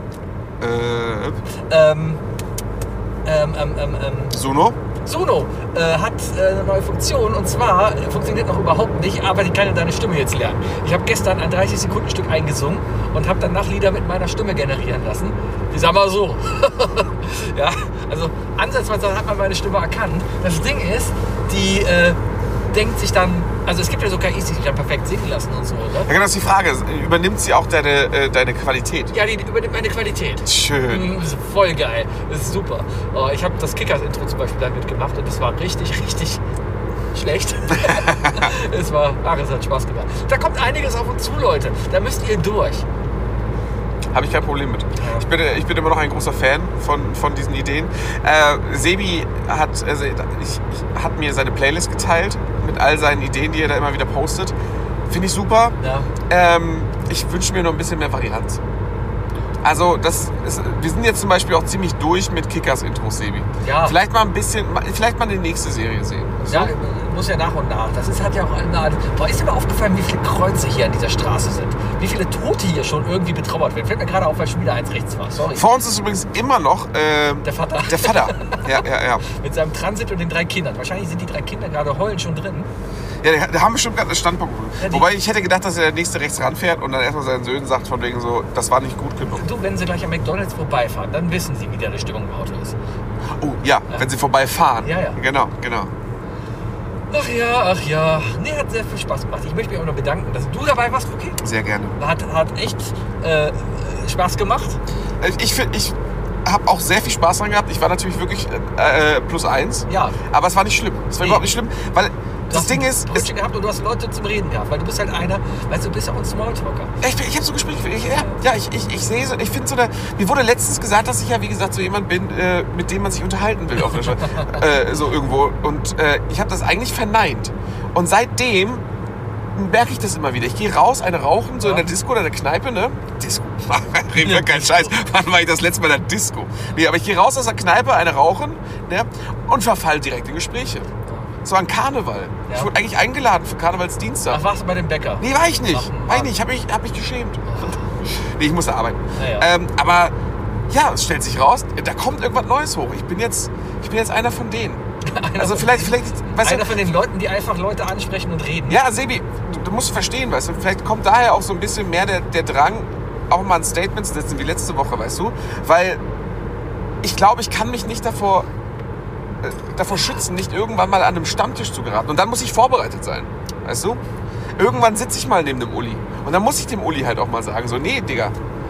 Äh,
Ähm, ähm, ähm, ähm, ähm.
Suno?
Suno äh, hat äh, eine neue Funktion und zwar äh, funktioniert noch überhaupt nicht, aber die kann deine Stimme jetzt lernen. Ich habe gestern ein dreißig Sekunden Stück eingesungen und habe danach Lieder mit meiner Stimme generieren lassen. Ich sag mal so. Ja, also ansatzweise hat man meine Stimme erkannt. Das Ding ist, die äh, denkt sich dann, also es gibt ja so K Is, die sich dann perfekt singen lassen und so, ne?
Ja, genau, das ist die Frage. Übernimmt sie auch deine, äh, deine Qualität?
Ja, die übernimmt meine Qualität.
Schön.
Mhm, das ist voll geil. Das ist super. Oh, ich habe das Kickers-Intro zum Beispiel damit gemacht und das war richtig, richtig schlecht. Es war, ach, es hat Spaß gemacht. Da kommt einiges auf uns zu, Leute. Da müsst ihr durch.
Habe ich kein Problem mit. Ich bin, ich bin immer noch ein großer Fan von, von diesen Ideen. Äh, Sebi hat, also ich, ich, hat mir seine Playlist geteilt mit all seinen Ideen, die er da immer wieder postet. Finde ich super.
Ja.
Ähm, ich wünsche mir noch ein bisschen mehr Varianz. Also das ist, wir sind jetzt zum Beispiel auch ziemlich durch mit Kickers-Intros, Sebi.
Ja.
Vielleicht mal ein bisschen, vielleicht mal die nächste Serie sehen.
Ja, muss ja nach und nach. Das ist, hat ja auch eine Art. Boah, ist dir mal aufgefallen, wie viele Kreuze hier an dieser Straße sind? Wie viele Tote hier schon irgendwie betrauert werden? Fällt mir gerade auf, weil schon wieder eins rechts war. Sorry.
Vor uns ist übrigens immer noch äh,
Der Vater.
der Vater. Ja, ja, ja.
Mit seinem Transit und den drei Kindern. Wahrscheinlich sind die drei Kinder gerade heulen schon drin.
Ja, der, der haben bestimmt gerade einen Standpunkt.
Ja, die-
Wobei ich hätte gedacht, dass er der nächste rechts ranfährt und dann erstmal seinen Söhnen sagt, von wegen so, das war nicht gut genug.
Du, wenn sie gleich am McDonalds vorbeifahren, dann wissen sie, wie da die Stimmung im Auto ist.
Oh, ja, wenn sie vorbeifahren.
Ja, ja.
Genau, genau.
Ach ja, ach ja. Nee, hat sehr viel Spaß gemacht. Ich möchte mich auch noch bedanken, dass du dabei warst, okay?
Sehr gerne.
Hat, hat echt äh, Spaß gemacht.
Ich finde, ich habe auch sehr viel Spaß dran gehabt. Ich war natürlich wirklich äh, plus eins.
Ja.
Aber es war nicht schlimm. Es war
Nee.
überhaupt nicht schlimm, weil
Du
das
hast
Ding
ein
ist, es,
Brötchen gehabt und du hast Leute zum Reden gehabt, weil du bist halt einer, weißt du, du bist ja auch ein Smalltalker.
Ja, ich, ich habe so Gespräche, ich, ja, ja, ich, ich, ich sehe so, ich finde so eine, mir wurde letztens gesagt, dass ich ja, wie gesagt, so jemand bin, äh, mit dem man sich unterhalten will, auf der Straße, äh, so irgendwo. Und äh, ich habe das eigentlich verneint. Und seitdem merke ich das immer wieder. Ich gehe raus, eine rauchen, so
Ja.
in der Disco oder in der Kneipe, ne? Disco. Reden wir keinen Scheiß. Wann war ich das letzte Mal in der Disco? Nee, aber ich gehe raus aus der Kneipe, eine rauchen, ne? Und verfall direkt in Gespräche. Es war ein Karneval.
Ja.
Ich wurde eigentlich eingeladen für Karnevalsdienstag.
Ach, warst du bei dem Bäcker?
Nee, war ich nicht.
Ach,
war ich
Mann.
nicht. Ich habe mich, hab mich geschämt. Nee, ich musste arbeiten.
Ja, ja.
Ähm, aber ja, es stellt sich raus, da kommt irgendwas Neues hoch. Ich bin jetzt, ich bin jetzt einer von denen.
Einer
Also
von-
vielleicht, vielleicht, weißt
Einer
du,
von den Leuten, die einfach Leute ansprechen und reden.
ja, Sebi, du, du musst verstehen, weißt du, vielleicht kommt daher auch so ein bisschen mehr der, der Drang, auch mal ein Statement zu setzen, wie letzte Woche, weißt du? Weil ich glaube, ich kann mich nicht davor, äh, davor schützen, nicht irgendwann mal an einem Stammtisch zu geraten. Und dann muss ich vorbereitet sein, weißt du? Irgendwann sitze ich mal neben dem Uli. Und dann muss ich dem Uli halt auch mal sagen, so, nee, Digga,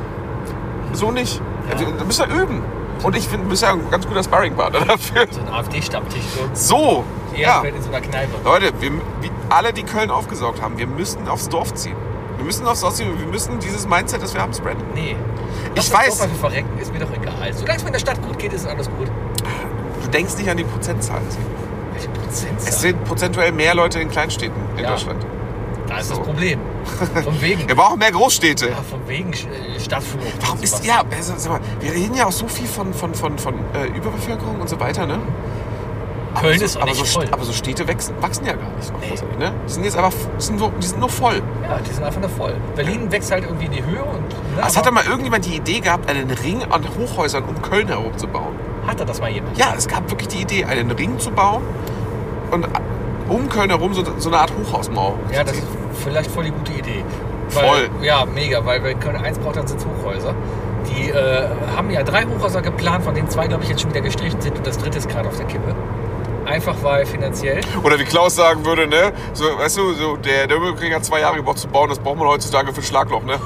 so nicht.
Ja.
Du, du musst ja üben. Und ich finde, du bist ja ein ganz guter Sparringpartner dafür.
So ein AfD-Stammtisch.
So,
So
ja.
in so einer Kneipe.
Leute, wir, wir, alle, die Köln aufgesaugt haben, wir müssen aufs Dorf ziehen. Wir müssen aufs Dorf ziehen und wir müssen dieses Mindset, das wir haben, spreaden.
Nee.
Ich
Lass
weiß.
Das Dorf verrecken, ist mir doch egal. Solange es mir in der Stadt gut geht, ist alles gut.
Du denkst nicht an die Prozentzahlen.
Welche Prozentzahl?
Es sind prozentuell mehr Leute in Kleinstädten in
Ja.
Deutschland.
Da ist
So.
das Problem. Von wegen.
Wir brauchen mehr Großstädte.
Ja, von wegen äh, Stadtführung.
Warum
und
ist,
sowas.
ja, also, sag mal, wir reden ja auch so viel von, von, von, von äh, Überbevölkerung und so weiter, ne?
Köln
aber so,
ist auch
aber
nicht
so,
voll.
aber so Städte wachsen, wachsen ja gar nicht so
Nee.
großartig, ne? Die sind jetzt einfach, die sind, so, die sind nur voll.
Ja, die sind einfach nur voll. Berlin wächst halt irgendwie in die Höhe. Und, ne,
Es
aber
hat doch mal irgendjemand die Idee gehabt, einen Ring an Hochhäusern um Köln herum zu bauen.
Hatte das mal jemand?
Ja, es gab wirklich die Idee, einen Ring zu bauen und um Köln herum so, so eine Art Hochhausmauer.
Ja, das ist vielleicht voll die gute Idee.
Voll.
Weil, ja, mega, weil wenn Köln eins braucht, dann sind es Hochhäuser. Die äh, haben ja drei Hochhäuser geplant, von denen zwei, glaube ich, jetzt schon wieder gestrichen sind und das dritte ist gerade auf der Kippe. Einfach weil finanziell.
Oder wie Klaus sagen würde, ne? So, weißt du, so der, der Bürgerkrieg hat zwei Jahre gebraucht zu bauen, das braucht man heutzutage für Schlagloch, ne?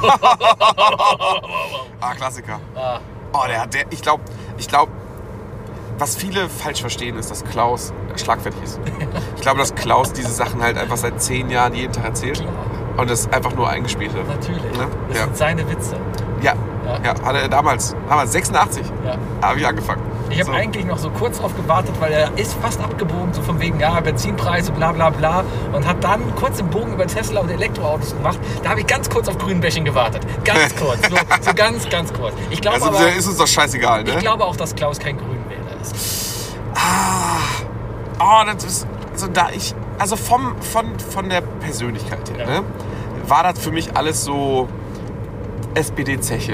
ah, Klassiker.
Ah,
Oh, der hat, der, ich glaube, ich glaube, was viele falsch verstehen, ist, dass Klaus schlagfertig ist. Ich glaube, dass Klaus diese Sachen halt einfach seit zehn Jahren jeden Tag erzählt
klar,
und das einfach nur eingespielt hat.
natürlich.
Ne?
Das
Ja.
sind seine Witze.
Ja,
Ja.
ja, hat er damals, damals sechsundachtzig,
Ja.
habe ich angefangen.
Ich habe
So.
eigentlich noch so kurz drauf gewartet, weil er ist fast abgebogen, so von wegen, ja, Benzinpreise, bla bla bla. Und hat dann kurz den Bogen über Tesla und Elektroautos gemacht. Da habe ich ganz kurz auf grünen Bächen gewartet. Ganz kurz, so, so ganz, ganz kurz. Ich glaube
Also
aber,
ist uns doch scheißegal, ne?
ich glaube auch, dass Klaus kein Grünwähler ist.
Ah, oh, das ist, also da ich, also vom, von, von der Persönlichkeit her,
Ja.
ne, war das für mich alles so S P D-Zeche.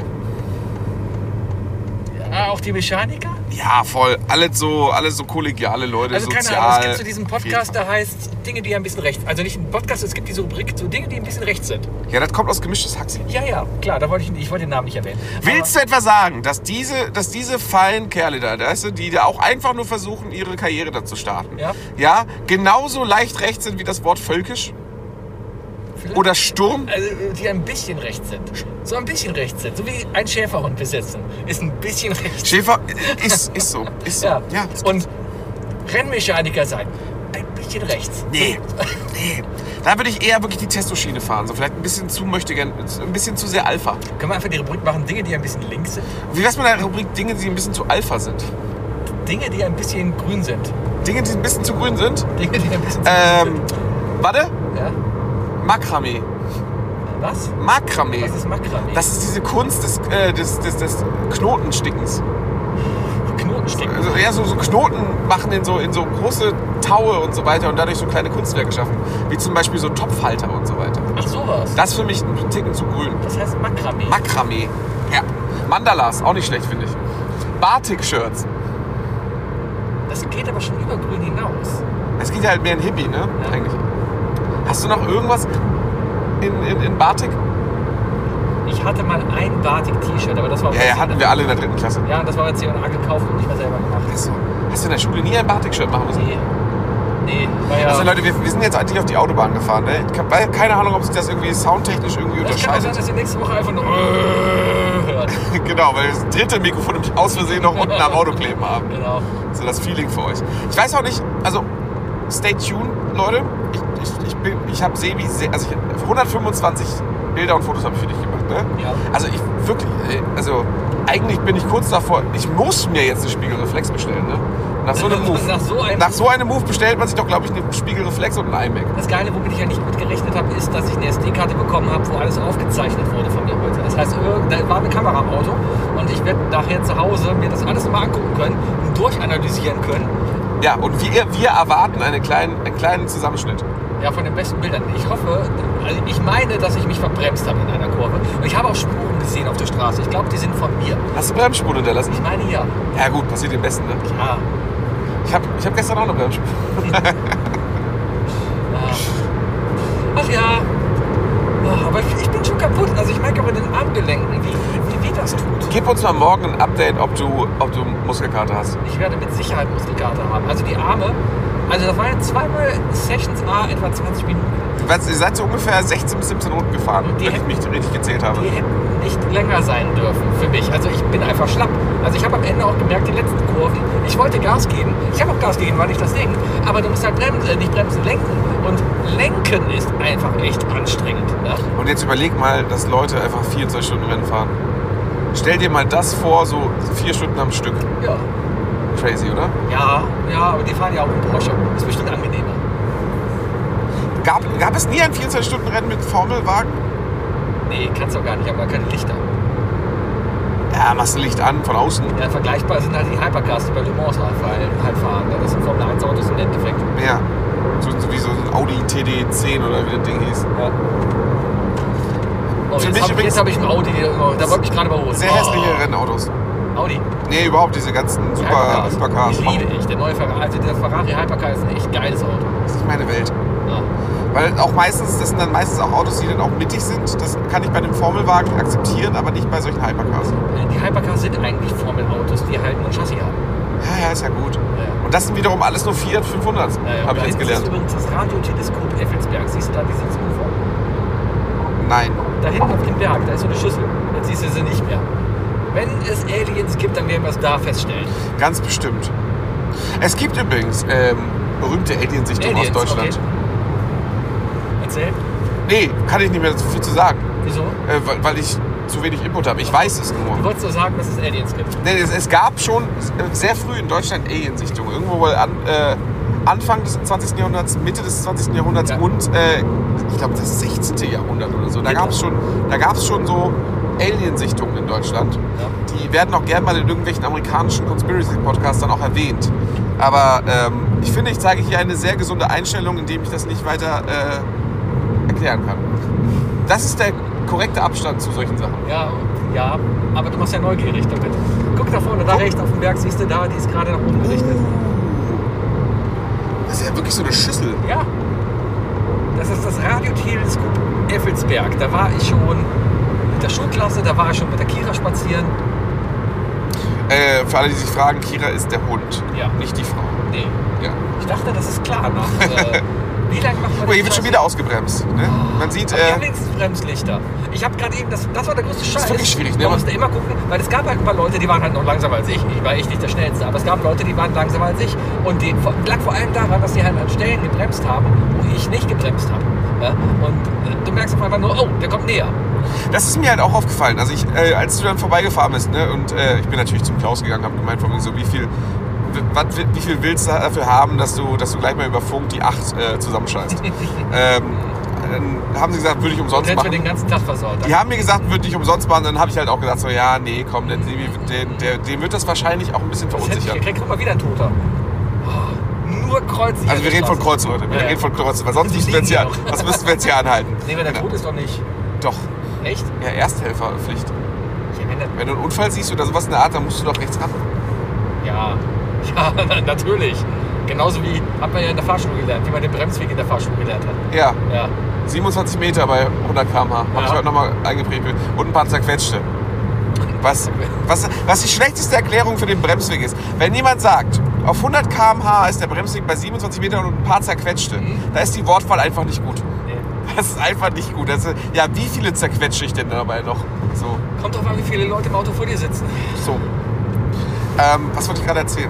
Ja, auch die Mechaniker?
Ja, voll. Alles so, alles so kollegiale Leute,
Also keine
sozial.
Ahnung, es gibt so diesen
Auf jeden
Podcast,
Fall.
der heißt Dinge, die ein bisschen rechts. Also nicht ein Podcast, es gibt diese Rubrik, so Dinge, die ein bisschen rechts sind.
Ja, das kommt aus Gemischtes Hack.
Ja, ja, klar, da wollte ich, ich wollte den Namen nicht erwähnen.
Willst du etwa sagen, dass diese, dass diese feinen Kerle da, weißt du, die da auch einfach nur versuchen, ihre Karriere da zu starten,
Ja.
ja, genauso leicht rechts sind wie das Wort völkisch
Vielleicht-
oder Sturm?
Also, die ein bisschen rechts sind. So ein bisschen rechts sind. So wie ein Schäferhund besitzen. Ist ein bisschen rechts.
Schäfer ist, ist so, ist so.
Ja.
Ja.
Und Rennmechaniker sein. Ein bisschen rechts.
Nee, nee. Da würde ich eher wirklich die Testoschiene fahren. So vielleicht ein bisschen zu möchte gern, ein bisschen zu sehr Alpha.
Können wir einfach die Rubrik machen, Dinge, die ein bisschen links sind?
Wie wär's mit der Rubrik Dinge, die ein bisschen zu Alpha sind?
Dinge, die ein bisschen grün sind.
Dinge, die ein bisschen zu grün sind?
Dinge, die ein bisschen zu
Ähm,
grün
warte.
sind. Ja?
Makramee.
Was?
Makramee.
Was ist Makramee?
Das ist diese Kunst des, äh, des, des, des Knotenstickens.
Knoten Stecken.
Also eher so, so Knoten machen in so, in so große Taue und so weiter und dadurch so kleine Kunstwerke schaffen. Wie zum Beispiel so Topfhalter und so weiter.
Ach sowas.
Das ist für mich ein Ticken zu grün.
Das heißt Makramee.
Makramee. Ja. Mandalas, auch nicht schlecht, finde ich. Batik-Shirts.
Das geht aber schon über grün hinaus.
Es geht ja halt mehr in Hippie, ne?
Ja.
Eigentlich. Hast du noch irgendwas in, in, in Batik?
Ich hatte mal ein Batik-T-Shirt, aber das war...
Ja, ja, hatten wir alle in der dritten Klasse.
Ja, das war bei C und A gekauft und nicht mehr selber gemacht.
Hast du, hast du in der Schule nie ein Batik-Shirt machen müssen?
Nee. Nee, war ja...
Also Leute, wir, wir sind jetzt eigentlich auf die Autobahn gefahren. Ne? Ich habe keine Ahnung, ob sich das irgendwie soundtechnisch irgendwie
das kann auch sein,
unterscheidet.
dass ihr nächste Woche einfach nur hört.
Genau, weil das dritte Mikrofon nämlich aus Versehen noch unten am Auto kleben haben.
Genau.
So das Feeling für euch. Ich weiß auch nicht, also stay tuned, Leute. Ich, ich, ich, bin, ich habe Sebi, sehr, also ich, hundertfünfundzwanzig Bilder und Fotos habe ich für dich gemacht. Ne?
Ja.
Also ich wirklich, also eigentlich bin ich kurz davor, ich muss mir jetzt eine Spiegelreflex bestellen. Ne? Nach so einem Move.
Nach so einem
Nach so einem Move bestellt man sich doch, glaube ich, eine Spiegelreflex und ein iMac.
Das Geile, womit ich ja nicht mit gerechnet habe, ist, dass ich eine S D-Karte bekommen habe, wo alles aufgezeichnet wurde von mir heute. Das heißt, da war eine Kamera am Auto und ich werde nachher zu Hause mir das alles nochmal angucken können und durchanalysieren können.
Ja, und wir, wir erwarten einen kleinen, einen kleinen Zusammenschnitt.
Ja, von den besten Bildern. Ich hoffe, also ich meine, dass ich mich verbremst habe in einer Kurve. Und ich habe auch Spuren gesehen auf der Straße. Ich glaube, die sind von mir.
Hast du Bremsspuren hinterlassen?
Ich meine, ja.
Ja gut, passiert dem Besten, ne?
Ja.
Ich habe ich hab gestern auch eine Bremsspur.
Ach ja. Oh, aber ich bin schon kaputt. Also ich merke auch in den Armgelenken, wie, wie, wie das tut.
Gib uns mal morgen ein Update, ob du, ob du Muskelkater hast.
Ich werde mit Sicherheit Muskelkater haben. Also die Arme, also das waren jetzt zweimal Sessions A, etwa zwanzig Minuten.
Ihr seid so ungefähr sechzehn bis siebzehn Runden gefahren,
Die
wenn
hätten-
ich mich richtig gezählt habe.
Die hätten nicht länger sein dürfen für mich. Also ich bin einfach schlapp. Also ich habe am Ende auch gemerkt, die letzten Kurven, ich wollte Gas geben. Ich habe auch Gas gegeben, war nicht das Ding. Aber du musst halt bremsen, äh, nicht bremsen, lenken. Und lenken ist einfach echt anstrengend. Ne?
Und jetzt überleg mal, dass Leute einfach vierundzwanzig Stunden Rennen fahren. Stell dir mal das vor, so vier Stunden am Stück.
Ja.
Crazy, oder?
Ja, ja, aber die fahren ja auch mit Porsche. Ist bestimmt angenehmer.
Gab, gab es nie ein vierundzwanzig Stunden Rennen mit Formelwagen?
Nee, kannst du gar nicht, ich habe gar keine Lichter.
Ja, machst du Licht an, von außen.
Ja, vergleichbar sind halt die Hypercars, die bei Le Mans halt halt fahren. Ne? Das sind Formel eins Autos im Endeffekt.
Ja. So, so wie so ein Audi T D zehn oder wie das Ding hieß.
Ja. Oh,
Für
jetzt
mich
habe
übrigens-
ich, hab ich ein Audi, oh, da wollte ich gerade überholen.
Sehr
Oh,
hässliche Rennautos.
Audi.
Nee, überhaupt diese ganzen
Die
super Supercars.
Die liebe ich. Der neue Ferrari, also der Ferrari Hypercar ist ein echt geiles Auto.
Das ist nicht meine Welt.
Ja.
Weil auch meistens, das sind dann meistens auch Autos, die dann auch mittig sind. Das kann ich bei einem Formelwagen akzeptieren, aber nicht bei solchen Hypercars.
Die Hypercars sind eigentlich Formelautos, die halt nur ein Chassis haben.
Ja, ja, ist ja gut.
Ja.
Und das sind wiederum alles nur Fiat fünfhundert,
Ja, ja.
habe ich
Da
jetzt
hinten
gelernt.
ist übrigens das Radioteleskop Effelsberg. Siehst du da dieses U F O?
Nein.
Da hinten auf dem Berg, da ist so eine Schüssel. Jetzt siehst du sie nicht mehr. Wenn es Aliens gibt, dann werden wir es da feststellen.
Ganz bestimmt. Es gibt übrigens ähm, berühmte Aliensichtungen aus
Aliens,
Deutschland.
okay. Erzähl.
Nee, kann ich nicht mehr so viel zu sagen,
Wieso?
äh, weil, weil ich zu wenig Input habe. Ich weiß es
Du
nur.
wolltest nur sagen, dass es Aliens gibt.
Nee, es, es gab schon sehr früh in Deutschland Aliensichtungen. Irgendwo wohl an, äh, Anfang des zwanzigsten Jahrhunderts, Mitte des zwanzigsten Jahrhunderts
Ja.
und äh, ich glaube das sechzehnten Jahrhundert oder so. Da
Hitler.
gab es schon, da gab's schon so Aliensichtungen in Deutschland.
Ja.
Die werden auch gerne mal in irgendwelchen amerikanischen Conspiracy-Podcasts dann auch erwähnt. Aber ähm, ich finde, ich zeige hier eine sehr gesunde Einstellung, indem ich das nicht weiter äh, erklären kann. Das ist der korrekte Abstand zu solchen Sachen.
Ja, ja, aber du machst ja neugierig damit. Guck da vorne, da
Guck.
rechts auf dem Berg, siehst du da, die ist gerade nach oben gerichtet.
Das ist ja wirklich so eine Schüssel.
Ja, das ist das Radioteleskop Effelsberg. Da war ich schon mit der Schulklasse, da war ich schon mit der Kira spazieren.
Äh, für alle, die sich fragen, Kira ist der Hund,
Ja.
nicht die Frau.
Nee,
Ja.
ich dachte, das ist klar. Nach, äh, wie lange macht man
Aber hier
das?
wird schon wieder ausgebremst. Ne? Man sieht,
Aber die haben
äh,
wenigstens Bremslichter. Ich habe gerade eben, das, das war der größte Scheiß.
ist wirklich schwierig, ne?
Man musste immer gucken, weil es gab halt ein paar Leute, die waren halt noch langsamer als ich. Ich war echt nicht der Schnellste, aber es gab Leute, die waren langsamer als ich. Und die lag vor allem daran, dass die halt an Stellen gebremst haben, wo ich nicht gebremst habe. Ja? Und äh, du merkst auf einmal nur, oh, der kommt näher.
das ist mir halt auch aufgefallen. Also ich, äh, als du dann vorbeigefahren bist, ne? Und äh, ich bin natürlich zum Klaus gegangen, habe gemeint von mir so, wie viel, wat, wie viel willst du dafür haben, dass du, dass du gleich mal über Funk die acht äh, zusammenscheißt. ähm, dann haben sie gesagt, würde ich umsonst
Jetzt
machen.
wir den ganzen Tag versaut.
Die haben mir gesagt, würde ich umsonst machen. Dann habe ich halt auch gesagt, so ja, nee, komm, den, den, den, den wird das wahrscheinlich auch ein bisschen verunsichern.
Der kriegt mal wieder ein Toter. Oh, nur Kreuz.
Also wir reden von Kreuz, Leute. Wir
ja,
reden von Kreuz, weil sonst
Die
müssten wir jetzt
liegen
hier,
hier
was müssten wir jetzt hier anhalten?
Nee, wenn der
Genau.
tot ist, doch nicht.
Doch.
Echt?
Ja, Ersthelferpflicht.
Ja, wenn, der,
Wenn du einen Unfall siehst oder sowas in der Art, dann musst du doch rechts ran.
ja. ja, natürlich. Genauso wie, hat man ja in der Fahrschule gelernt, wie man den Bremsweg in der Fahrschule gelernt hat.
Ja.
Ja.
siebenundzwanzig Meter bei hundert Kilometer pro Stunde. Habe
Ja.
ich heute nochmal eingeprägt. Und ein paar zerquetschte. Was, was, was die schlechteste Erklärung für den Bremsweg ist. Wenn jemand sagt, auf hundert Kilometer pro Stunde ist der Bremsweg bei siebenundzwanzig Metern und ein paar zerquetschte,
Mhm.
da ist die Wortwahl einfach nicht gut.
Nee.
Das ist einfach nicht gut. Das ist, ja, wie viele zerquetsche ich denn dabei noch? So.
Kommt drauf an, wie viele Leute im Auto vor dir sitzen.
so. Ähm, was wollte ich gerade erzählen?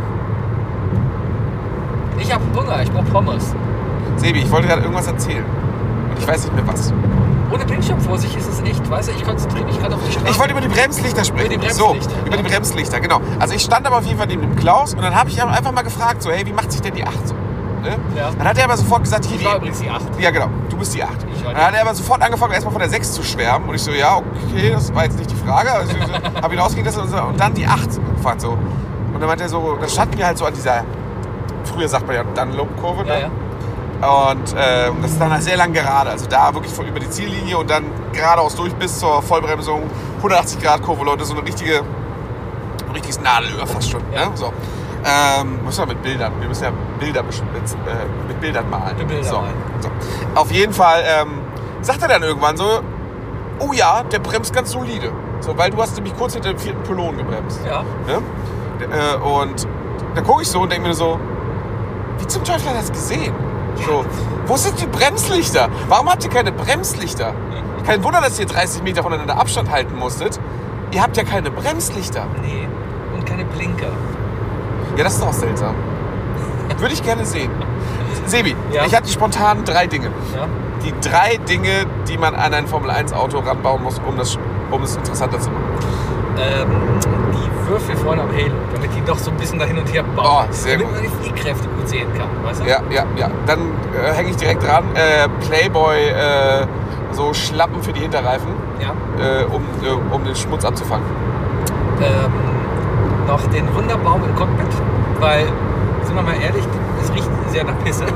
Ich hab Hunger, ich brauch Pommes.
Sebi, ich wollte gerade irgendwas erzählen. Und ich weiß nicht mehr was.
Ohne Bildschirmvorsicht ist es echt, weißt du, ich konzentriere mich gerade auf die Straße.
Ich wollte über die Bremslichter sprechen.
Über die Bremslichter,
So, über
ja.
die Bremslichter, genau. Also ich stand aber auf jeden Fall neben dem Klaus und dann habe ich einfach mal gefragt, so, hey, wie macht sich denn die acht so? Ne?
Ja.
Dann hat er aber sofort gesagt, hier
Ich war
die...
übrigens die acht.
Ja, genau, du bist die acht.
Ich war die
Dann hat er aber sofort angefangen, erstmal von der sechs zu schwärmen. Und ich so, ja, okay, das war jetzt nicht die Frage. Also ich so, habe ihn ausgekriegt und, so, und dann die acht gefragt so. Und dann meinte er so, dann standen wir halt so an dieser, früher sagt man ja Dunlop-Kurve, ne?
Ja, ja.
Und ähm, das ist dann halt sehr lang gerade. Also da wirklich von über die Ziellinie und dann geradeaus durch bis zur Vollbremsung. hundertachtzig Grad Kurve, Leute. So eine richtige, ein richtiges Nadelöhr fast schon.
Ja.
Ne? So. Ähm, müssen wir mit Bildern. Wir müssen ja Bilder mit, äh, mit Bildern malen.
Mit Bildern
so.
malen.
So. Auf jeden Fall ähm, sagt er dann irgendwann so, oh ja, der bremst ganz solide. So, weil du hast nämlich kurz hinter dem vierten Pylon gebremst.
Ja.
Ne? Äh, und dann gucke ich so und denke mir so, wie zum Teufel hat er das gesehen? So, wo sind die Bremslichter? Warum habt ihr keine Bremslichter? Kein Wunder, dass ihr dreißig Meter voneinander Abstand halten musstet. Ihr habt ja keine Bremslichter.
Nee. Und keine Blinker.
Ja, das ist doch seltsam. Würde ich gerne sehen. Sebi,
Ja?
ich hatte spontan drei Dinge.
Ja.
Die drei Dinge, die man an ein Formel eins Auto ranbauen muss, um, das, um es interessanter zu machen.
Ähm, die Würfel vorne am Halo, damit die doch so ein bisschen da hin und her bauen.
Oh, sehr
damit
gut.
man die Fliehkräfte gut sehen kann, weißt du?
Ja, ja, ja. Dann äh, hänge ich direkt dran. Äh, Playboy, äh, so Schlappen für die Hinterreifen,
Ja.
äh, um, äh, um den Schmutz abzufangen.
Ähm, noch den Wunderbaum im Cockpit, weil, sind wir mal ehrlich, es riecht sehr nach Pisse.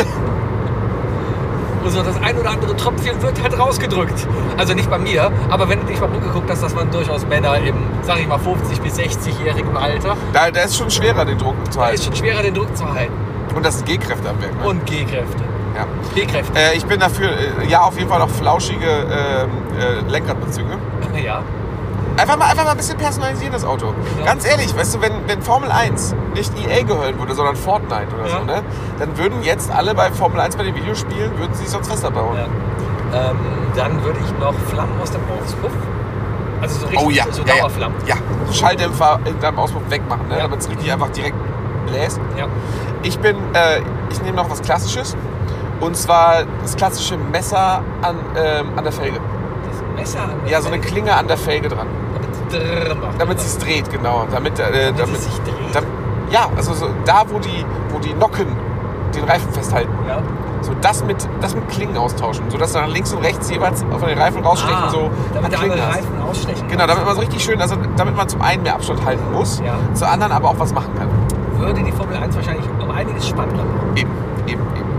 Und so das ein oder andere Tröpfchen wird halt rausgedrückt. Also nicht bei mir, aber wenn du dich mal umgeguckt hast, dass man durchaus Männer im, sag ich mal, fünfzig- bis sechzig-jährigen Alter,
Da, da ist schon schwerer, den Druck zu
da
halten.
ist schon schwerer, den Druck zu halten.
Und das sind G-Kräfte am Werk. Ne?
Und G-Kräfte.
Ja.
G-Kräfte.
Äh, ich bin dafür, äh, ja, auf jeden Fall noch flauschige äh, äh, Lenkradbezüge.
Ja.
Einfach mal, einfach mal ein bisschen personalisieren, das Auto.
Ja.
Ganz ehrlich, weißt du, wenn, wenn Formel eins nicht E A gehören würde, sondern Fortnite oder
Ja.
so, ne? Dann würden jetzt alle bei Formel eins bei den Videospielen, würden sie es sonst fester bauen.
Ja. Ähm, dann würde ich noch Flammen aus dem Auspuff. Also so richtig
Oh ja,
so
ja, ja.
Dauerflammen.
Ja, Schalldämpfer in deinem Auspuff wegmachen, ne?
Ja.
Damit es richtig einfach direkt bläst.
Ja.
Ich bin, äh, ich nehme noch was Klassisches. Und zwar das klassische Messer an, ähm, an der Felge.
Das Messer an der
Ja, so eine
Felge,
Klinge an der Felge dran.
damit es drrrr macht.
Damit sie es dreht, genau. Damit, äh,
Damit es sich dreht.
Damit, ja, also so da, wo die, wo die Nocken den Reifen festhalten.
Ja.
So das mit, das mit Klingen austauschen. Sodass du nach links und rechts jeweils auf den Reifen rausstechen.
Ah,
so
damit der
Klingen
andere
hast.
Reifen ausstechen
Genau, damit man so richtig schön, also damit man zum einen mehr Abstand halten muss,
Ja.
zum anderen aber auch was machen kann.
würde die Formel eins wahrscheinlich um einiges spannender machen.
Eben, eben, eben.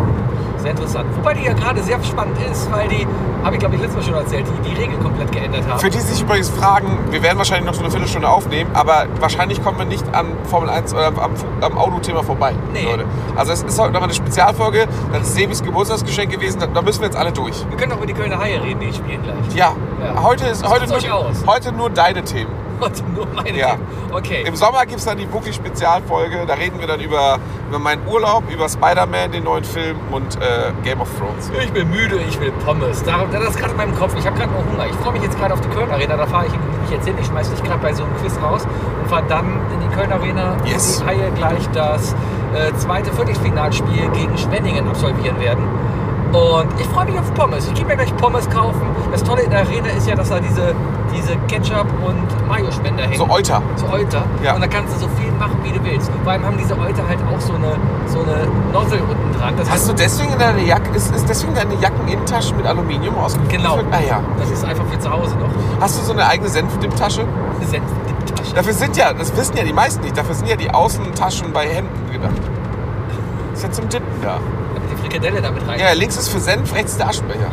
Sehr interessant. Wobei die ja gerade sehr spannend ist, weil die, habe ich glaube ich letztes Mal schon erzählt, die die Regel komplett geändert haben.
Für die sich übrigens fragen, wir werden wahrscheinlich noch so eine Viertelstunde aufnehmen, aber wahrscheinlich kommen wir nicht an Formel eins oder am, am Autothema vorbei,
Nee.
Leute. Also es ist heute nochmal eine Spezialfolge, das ist Sebis Geburtstagsgeschenk gewesen, da- da müssen wir jetzt alle durch.
Wir können auch über die Kölner Haie reden, die spielen gleich.
Ja,
Ja.
heute ist
Das
heute
macht's
nur,
euch aus.
heute nur deine Themen.
Und nur meine
Ja.
Themen. Okay.
Im Sommer gibt es dann die wirklich Spezialfolge, da reden wir dann über, über meinen Urlaub, über Spider-Man, den neuen Film und äh, Game of Thrones.
Ich bin müde, ich will Pommes. Darum- Das ist gerade in meinem Kopf. Ich habe gerade noch Hunger. Ich freue mich jetzt gerade auf die Köln Arena. Da fahre ich nicht jetzt hin. Ich schmeiße dich gerade bei so einem Quiz raus und fahre dann in die Köln Arena,
Yes.
wo die Haie gleich das äh, zweite Viertelfinalspiel gegen Schwenningen absolvieren werden. Und ich freue mich auf Pommes. Ich gehe mir gleich Pommes kaufen. Das Tolle in der Arena ist ja, dass da diese, diese Ketchup- und Mayo-Spender hängen.
So Euter.
So Euter.
Ja.
Und da kannst du so viel machen, wie du willst. Vor allem haben diese Euter halt auch so eine, so eine Nozzle unten dran. Das
Hast du deswegen in deine Jacke, ist, ist deswegen deine Jackeninnentasche mit Aluminium ausgeführt?
Genau.
Ah ja.
Das ist einfach für zu Hause noch.
Hast du so eine eigene Senfdip-Tasche?
Eine Senfdip-Tasche.
Dafür sind ja, das wissen ja die meisten nicht, dafür sind ja die Außentaschen bei Hemden gedacht. Ist ja zum Dippen da.
Damit die Frikadelle damit rein.
Ja, links ist für Senf, rechts der Aschenbecher.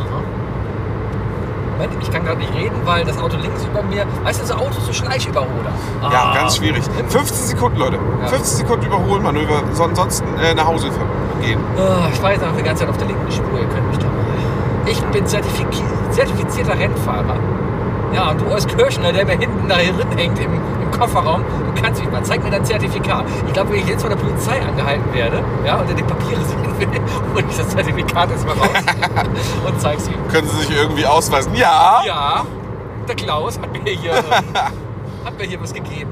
Moment, ich kann gerade nicht reden, weil das Auto links über mir... Weißt du, so Autos, so Schleichüberholer. Ah.
Ja, ganz schwierig. fünfzehn Sekunden, Leute.
Ja.
fünfzehn Sekunden Überholmanöver, so ansonsten äh, nach Hause gehen.
Ah, ich war jetzt einfach die ganze Zeit auf der linken Spur, ihr könnt mich da mal. Ich bin zertifiz zertifizierter Rennfahrer. Ja, und du als Kirschner, der mir hinten da drin hängt im, im Kofferraum, du kannst mich mal, zeig mir dein Zertifikat. Ich glaube, wenn ich jetzt von der Polizei angehalten werde, ja, und er die Papiere sehen will, hol ich das Zertifikat jetzt mal raus und zeig's ihm.
Können Sie sich irgendwie ausweisen? Ja.
Ja, der Klaus hat mir hier, hat mir hier was gegeben.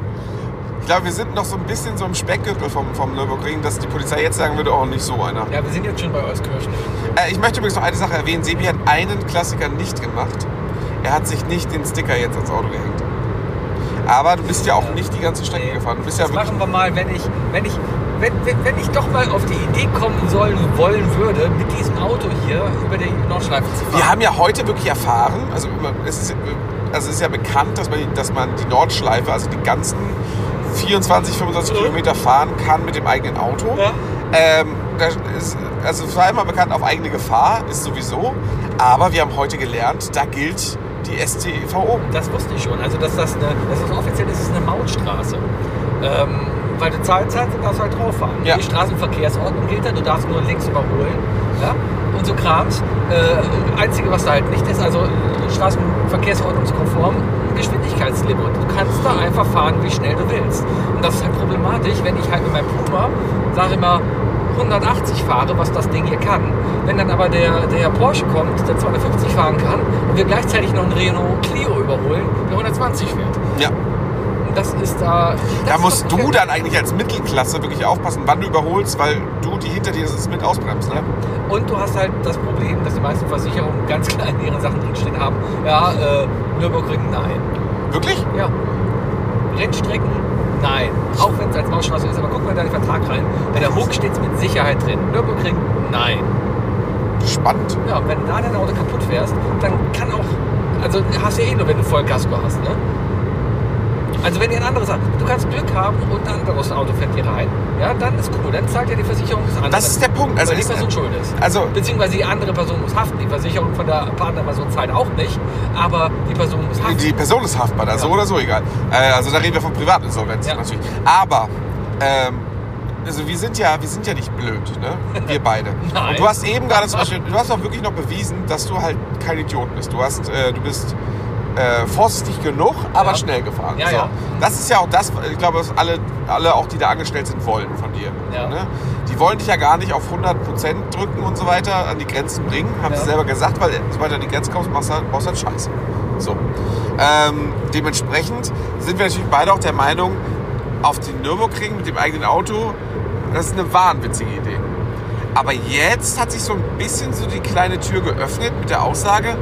Ich glaube, wir sind noch so ein bisschen so im Speckgürtel vom, vom Nürburgring, dass die Polizei jetzt sagen würde, oh, nicht so einer.
Ja, wir sind jetzt schon bei Euskirchen.
Äh, ich möchte übrigens noch eine Sache erwähnen. Sebi hat einen Klassiker nicht gemacht. Er hat sich nicht den Sticker jetzt ans Auto gehängt. Aber du bist ja auch nicht die ganze Strecke gefahren. Du bist ja
Das
wirklich
machen wir mal, wenn ich, wenn ich, wenn, wenn, wenn ich doch mal auf die Idee kommen sollen, wollen würde, mit diesem Auto hier über die Nordschleife zu fahren.
Wir haben ja heute wirklich erfahren, also es ist, also es ist ja bekannt, dass man, dass man die Nordschleife, also die ganzen vierundzwanzig, fünfundzwanzig Kilometer fahren kann mit dem eigenen Auto.
Ja.
Ähm, das ist, also es war immer bekannt auf eigene Gefahr, ist sowieso. Aber wir haben heute gelernt, da gilt die S T V O.
Das wusste ich schon. Also, dass das eine, das ist offiziell ist es eine Mautstraße. Ähm, weil du zahlst halt, du darfst halt drauf fahren.
Ja.
Die Straßenverkehrsordnung gilt da, du darfst nur links überholen. Ja? Und so Krams. Äh, Einzige, was da halt nicht ist, also Straßenverkehrsordnungskonform Geschwindigkeitslimit. Du kannst da einfach fahren, wie schnell du willst. Und das ist halt problematisch, wenn ich halt mit meinem Puma, sage immer, hundertachtzig fahre, was das Ding hier kann. Wenn dann aber der, der Porsche kommt, der zweihundertfünfzig fahren kann und wir gleichzeitig noch einen Renault Clio überholen, der hundertzwanzig fährt.
Ja.
Und das ist da... Das
Da
ist
musst
doch
du
okay.
dann eigentlich als Mittelklasse wirklich aufpassen, wann du überholst, weil du, die hinter dir ist, mit ausbremst. Ne?
Und du hast halt das Problem, dass die meisten Versicherungen ganz klar in ihren Sachen drinstehen haben. Ja, äh, Nürburgring, nein.
Wirklich?
Ja. Rennstrecken, nein. Auch wenn es als Mautstraße ist. Aber guck mal in deinen Vertrag rein. Bei der Hook steht es mit Sicherheit drin. Nürburgring, nein.
Spannend.
Ja, und wenn da dein Auto kaputt fährst, dann kann auch... Also hast du ja eh nur, wenn du Vollkasko hast, ne? Also wenn ihr ein anderes habt, du kannst Glück haben und ein anderes Auto fährt dir rein, ja, dann ist cool. Dann zahlt ja die Versicherung das andere.
Das ist der Punkt. Also
weil die
ist-
Person schuld ist.
Also
Beziehungsweise die andere Person muss haften. Die Versicherung von der Partnerperson zahlt auch nicht, aber die Person muss haften.
die Person ist haftbar, da so
Ja.
oder so egal. Äh, also da reden wir von Privatinsolvenz
Ja.
natürlich. Aber ähm, also wir sind ja, wir sind ja nicht blöd, ne? Wir beide.
Nein.
Und du hast eben gerade zum Beispiel, du hast auch wirklich noch bewiesen, dass du halt kein Idiot bist. Du hast, äh, du bist äh, vorsichtig genug, aber
Ja.
schnell gefahren.
Ja,
so.
ja.
Das ist ja auch das, ich glaube, was alle, alle auch, die da angestellt sind, wollen von dir.
Ja.
Ne? Die wollen dich ja gar nicht auf hundert Prozent drücken und so weiter, an die Grenzen bringen, haben
Ja.
sie selber gesagt, weil sobald du an die Grenze kommst, machst du halt, machst du halt Scheiße. So. Ähm, dementsprechend sind wir natürlich beide auch der Meinung, auf den Nürburgring mit dem eigenen Auto, das ist eine wahnwitzige Idee. Aber jetzt hat sich so ein bisschen so die kleine Tür geöffnet mit der Aussage,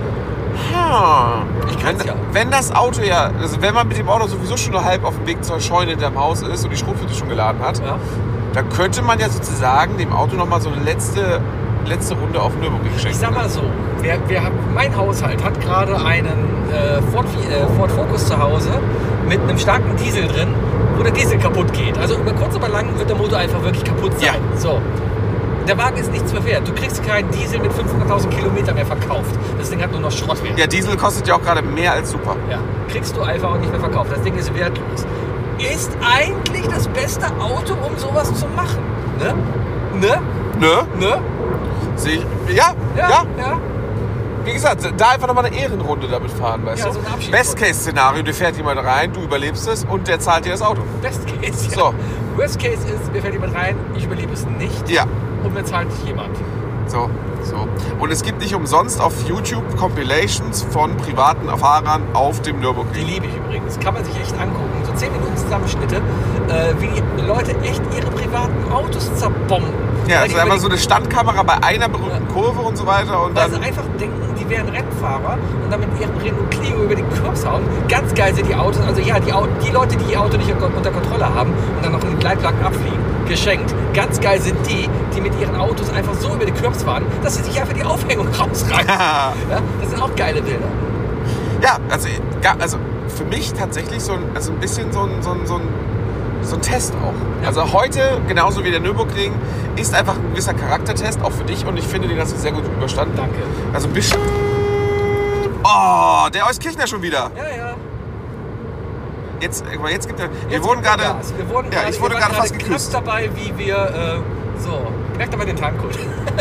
hm,
Ich
wenn,
kann's ja.
wenn das Auto ja, also wenn man mit dem Auto sowieso schon nur halb auf dem Weg zur Scheune hinterm Haus ist und die Schrotflinte schon geladen hat,
Ja.
dann könnte man ja sozusagen dem Auto nochmal so eine letzte, letzte Runde auf dem Nürburgring schenken.
Ich sag mal so, wir, wir haben, mein Haushalt hat gerade einen äh, Ford, äh, Ford Focus zu Hause mit einem starken Diesel drin, wo der Diesel kaputt geht. Also über kurz oder lang wird der Motor einfach wirklich kaputt sein.
Ja.
So. Der Wagen ist nichts mehr wert. Du kriegst keinen Diesel mit fünfhunderttausend Kilometern mehr verkauft. Das Ding hat nur noch Schrottwert.
Der Diesel kostet ja auch gerade mehr als super.
Ja. Kriegst du einfach auch nicht mehr verkauft. Das Ding ist wertlos. Ist eigentlich das beste Auto, um sowas zu machen. Ne? Ne?
Ne?
Ne?
Sehe ich. Ja, ja,
Ja. ja.
Wie gesagt, da einfach nochmal eine Ehrenrunde damit fahren, weißt
Ja,
du?
so ein Abschied-
Best-Case-Szenario, dir fährt jemand rein, du überlebst es und der zahlt dir das Auto.
Best Case, ja.
So.
Worst Case ist, mir fällt jemand rein, ich überlebe es nicht.
Ja,
Und mir zahlt jemand.
so, so. Und es gibt nicht umsonst auf YouTube Compilations von privaten Fahrern auf dem
Die
Nürburgring.
liebe ich übrigens. Kann man sich echt angucken. So so zehn Minuten Zusammenschnitte, äh, wie die Leute echt ihre privaten Autos zerbomben.
Ja,
Weil
also
die
einmal
über
so eine Standkamera bei einer berühmten
Ja.
Kurve und so weiter. Und
Weil
dann
sie einfach denken, die wären Rennfahrer und dann mit ihrem Renault Clio über die Curbs hauen. Ganz geil sind die Autos. Also ja, die, Au- die Leute, die ihr Auto nicht unter Kontrolle haben und dann noch in den Leitplanken abfliegen, geschenkt. Ganz geil sind die, die mit ihren Autos einfach so über die Curbs fahren, dass sie sich einfach die Aufhängung rausreißen. Ja, das sind auch geile Bilder.
ja, also, ja, also für mich tatsächlich so ein, also ein bisschen so ein, so ein, so ein, so ein Test auch.
Ja.
Also heute, genauso wie der Nürburgring, ist einfach ein gewisser Charaktertest, auch für dich. Und ich finde, den hast du sehr gut überstanden.
Danke.
Also ein bisschen... Oh, der Euskirchner schon wieder.
Ja, ja.
Jetzt, guck mal, jetzt gibt er... Wir
Jetzt
wurden
gibt er
gerade...
Gas. Wir wurden
Ja,
gerade,
ich wurde
wir
gerade
waren
fast
knapp
geküsst.
dabei, wie wir... Äh, so, merkt aber den Timecode.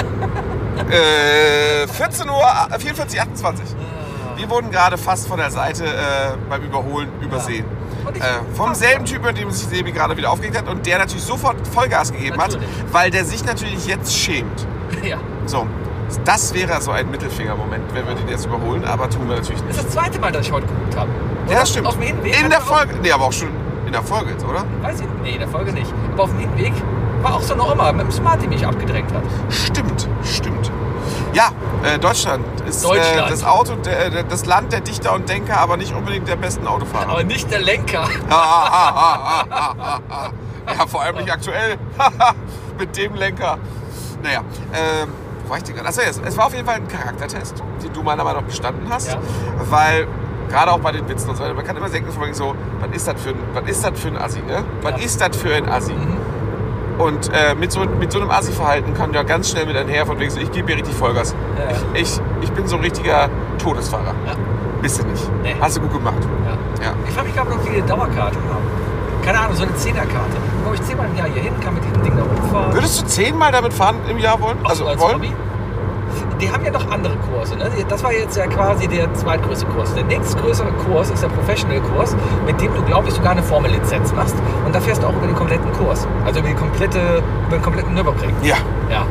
Äh, vierzehn Uhr vierundvierzig achtundzwanzig. Wir wurden gerade fast von der Seite äh, beim Überholen übersehen.
Und ich-
Äh, vom selben Typ, mit dem sich Sebi gerade wieder aufgeregt hat und der natürlich sofort Vollgas gegeben
Natürlich.
hat, weil der sich natürlich jetzt schämt.
Ja.
So, das wäre so ein Mittelfinger-Moment, wenn wir den jetzt überholen, aber tun wir natürlich
Das
nicht.
ist das zweite Mal, dass ich heute geguckt habe.
Ja, das stimmt.
Auf dem Hinweg.
In
hat
der
er auch-
Folge, nee, aber auch schon in der Folge jetzt, oder?
Weiß ich, nee, in der Folge nicht. Aber auf dem Hinweg war auch so eine Oma mit dem Smart, die mich abgedrängt hat.
Stimmt, stimmt. Ja, äh, Deutschland ist
Deutschland.
Äh, das Auto, der, der, das Land der Dichter und Denker, aber nicht unbedingt der besten Autofahrer.
Aber nicht der Lenker.
Ah, ah, ah, ah, ah, ah, ah. Ja, vor allem nicht aktuell. Mit dem Lenker. Naja, ähm, wo war ich denn gerade? Achso, es war auf jeden Fall ein Charaktertest, den du meiner Meinung nach bestanden hast.
Ja.
Weil, gerade auch bei den Witzen und so weiter, man kann immer denken, so, was ist das für ein, was ist das für ein Assi, ne? Was
Ja.
ist das für ein Assi?
Mhm.
Und äh, mit, so, mit so einem Assi-Verhalten kann ja ganz schnell mit einher, von wegen so, ich gebe hier richtig Vollgas.
Ja.
Ich, ich, ich bin so ein richtiger Todesfahrer.
Ja.
Bist du nicht.
Nee.
Hast du gut gemacht.
Ja.
Ja.
Ich frage mich, ob wir eine Dauerkarte haben. Keine Ahnung, so eine Zehnerkarte. Wo ich zehnmal im Jahr hier hin kann mit dem Ding da rumfahren.
Würdest du zehnmal damit fahren im Jahr wollen?
Auch
Also
so als
wollen?
Hobby. Die haben ja noch andere Kurse. Ne? Das war jetzt ja quasi der zweitgrößte Kurs. Der nächstgrößere Kurs ist der Professional-Kurs, mit dem du, glaube ich, sogar eine Formellizenz machst. Und da fährst du auch über den kompletten Kurs. Also über, die komplette, über den kompletten Nürburgring.
Ja.
Ja.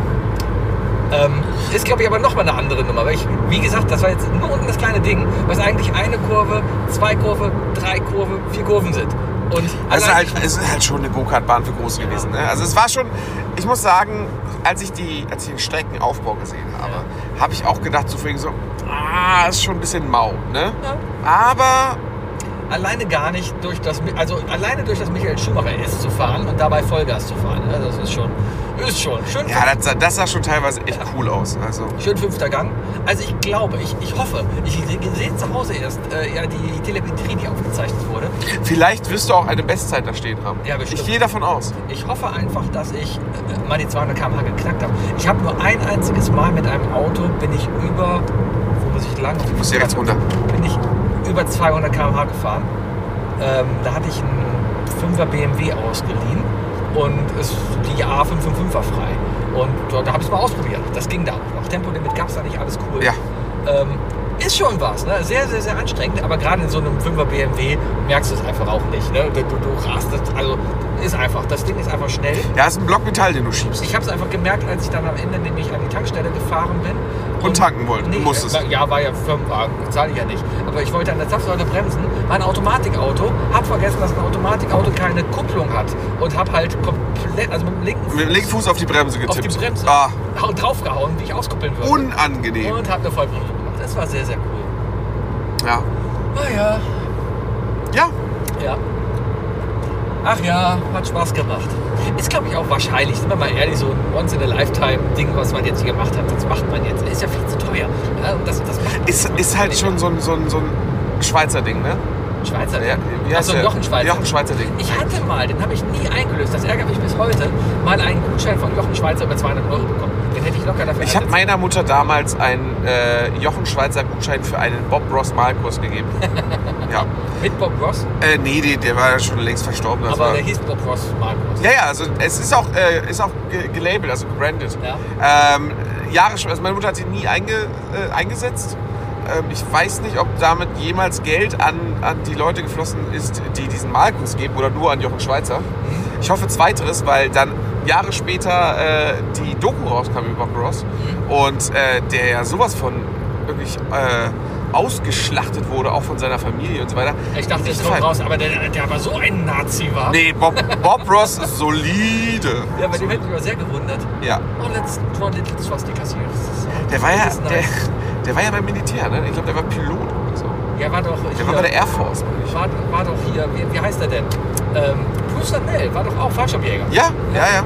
Ähm, ist, glaube ich, aber nochmal eine andere Nummer. Weil ich, wie gesagt, das war jetzt nur unten das kleine Ding, was eigentlich eine Kurve, zwei Kurve, drei Kurve, vier Kurven sind. Und
Es ist,
allein-
halt, es ist halt schon eine Go-Kart-Bahn für Große gewesen. Ne? Also es war schon, ich muss sagen, als ich, die, als ich den Streckenaufbau gesehen habe,
Ja.
habe ich auch gedacht, so, so, ah, ist schon ein bisschen mau. Ne?
Ja.
Aber
alleine gar nicht durch das, also alleine durch das Michael Schumacher ist zu fahren und dabei Vollgas zu fahren. Ne? Das ist schon, ist schon schön.
ja, das, sah- das sah schon teilweise echt cool aus. Also,
Schön fünfter Gang. Also ich glaube, ich, ich hoffe, ich sehe zu Hause erst äh, ja, die Telemetrie, die aufgezeichnet wurde.
vielleicht wirst du auch eine Bestzeit da stehen haben.
Ja, bestimmt.
Ich gehe davon aus.
Ich hoffe einfach, dass ich äh, mal die zweihundert Kilometer pro Stunde geknackt habe. Ich habe nur ein einziges Mal mit einem Auto, bin ich über, wo muss ich lang?
Du musst hier rechts runter.
Bin ich über zweihundert Kilometer pro Stunde gefahren. Ähm, da hatte ich einen fünfer B M W ausgeliehen und es, die A fünf fünf fünf war frei. Und da, da habe ich es mal ausprobiert. Das ging da auch noch. Tempolimit gab es da nicht, alles cool.
Ja.
Ähm, ist schon was, ne? Sehr, sehr, sehr anstrengend, aber gerade in so einem fünfer B M W merkst du es einfach auch nicht. Ne? Du, du, du rastest, also ist einfach, das Ding ist einfach schnell.
Ja, ist ein Block Metall, den du schiebst.
Ich habe es einfach gemerkt, als ich dann am Ende nämlich an die Tankstelle gefahren bin.
Und tanken wollten. Du
Nee,
musstest.
äh, ja, war ja Firmenwagen, zahle ich ja nicht. Aber ich wollte an der Zapfsäule bremsen, war ein Automatikauto, hab vergessen, dass ein Automatikauto keine Kupplung hat und hab halt komplett, also mit dem linken Fuß,
Mit dem linken Fuß auf die Bremse getippt.
auf die Bremse
Ah,
hau- draufgehauen, wie ich auskuppeln würde.
unangenehm.
Und hab eine Vollbremsung gemacht. Das war sehr, sehr cool.
Ja.
Ah ja,
Ja.
ja. Ach ja, hat Spaß gemacht. Ist, glaube ich, auch wahrscheinlich, sind wir mal ehrlich, so ein Once-in-a-Lifetime-Ding, was man jetzt hier gemacht hat. Das macht man jetzt. Ist ja viel zu teuer. Ja, und das, das macht man
Ist,
nicht.
ist halt schon so ein, so ein, so ein Schweizer Ding, ne?
Schweizer.
Ja, wie heißt
Achso,
der?
Jochen Schweizer.
Jochen Schweizer Ding.
Ich hatte mal, den habe ich nie eingelöst, das ärgert mich bis heute, mal einen Gutschein von Jochen Schweizer über zweihundert Euro bekommen. Den hätte ich locker dafür
Ich habe
einsetzen
meiner Mutter damals einen äh, Jochen Schweizer Gutschein für einen Bob Ross Malkurs gegeben. Ja.
können. Mit Bob Ross,
Äh, nee, der, der war ja schon längst verstorben. Das
aber
war,
der hieß Bob Ross Markus.
ja, ja, also es ist auch, äh, ist auch ge- gelabelt, also gebrandet.
Ja.
Ähm, Jahre schon, also meine Mutter hat ihn nie einge, äh, eingesetzt. Ähm, ich weiß nicht, ob damit jemals Geld an, an die Leute geflossen ist, die diesen Malkurs geben oder nur an Jochen Schweizer. Ich hoffe Zweiteres, weil dann Jahre später äh, die Doku rauskam über Bob Ross und äh, der ja sowas von wirklich äh, ausgeschlachtet wurde, auch von seiner Familie und so weiter.
Ich dachte,
Nicht
das kommt
fein.
raus, aber der, der aber so ein Nazi war.
Nee, Bob, Bob Ross ist solide.
Ja, bei dem hätte ich mich aber sehr gewundert.
Ja.
Oh, let's draw little swastikas hier.
Der war ja,
Das ist
der,
nice.
der war ja beim Militär, ne? Ich glaube, der war Pilot oder so.
Ja, war doch
Der
hier.
war bei der Air Force, meine ich.
War, war doch hier, wie, wie heißt er denn? Ähm, Bruce Darnell war doch auch Fallschirmjäger.
Ja, ja, ja.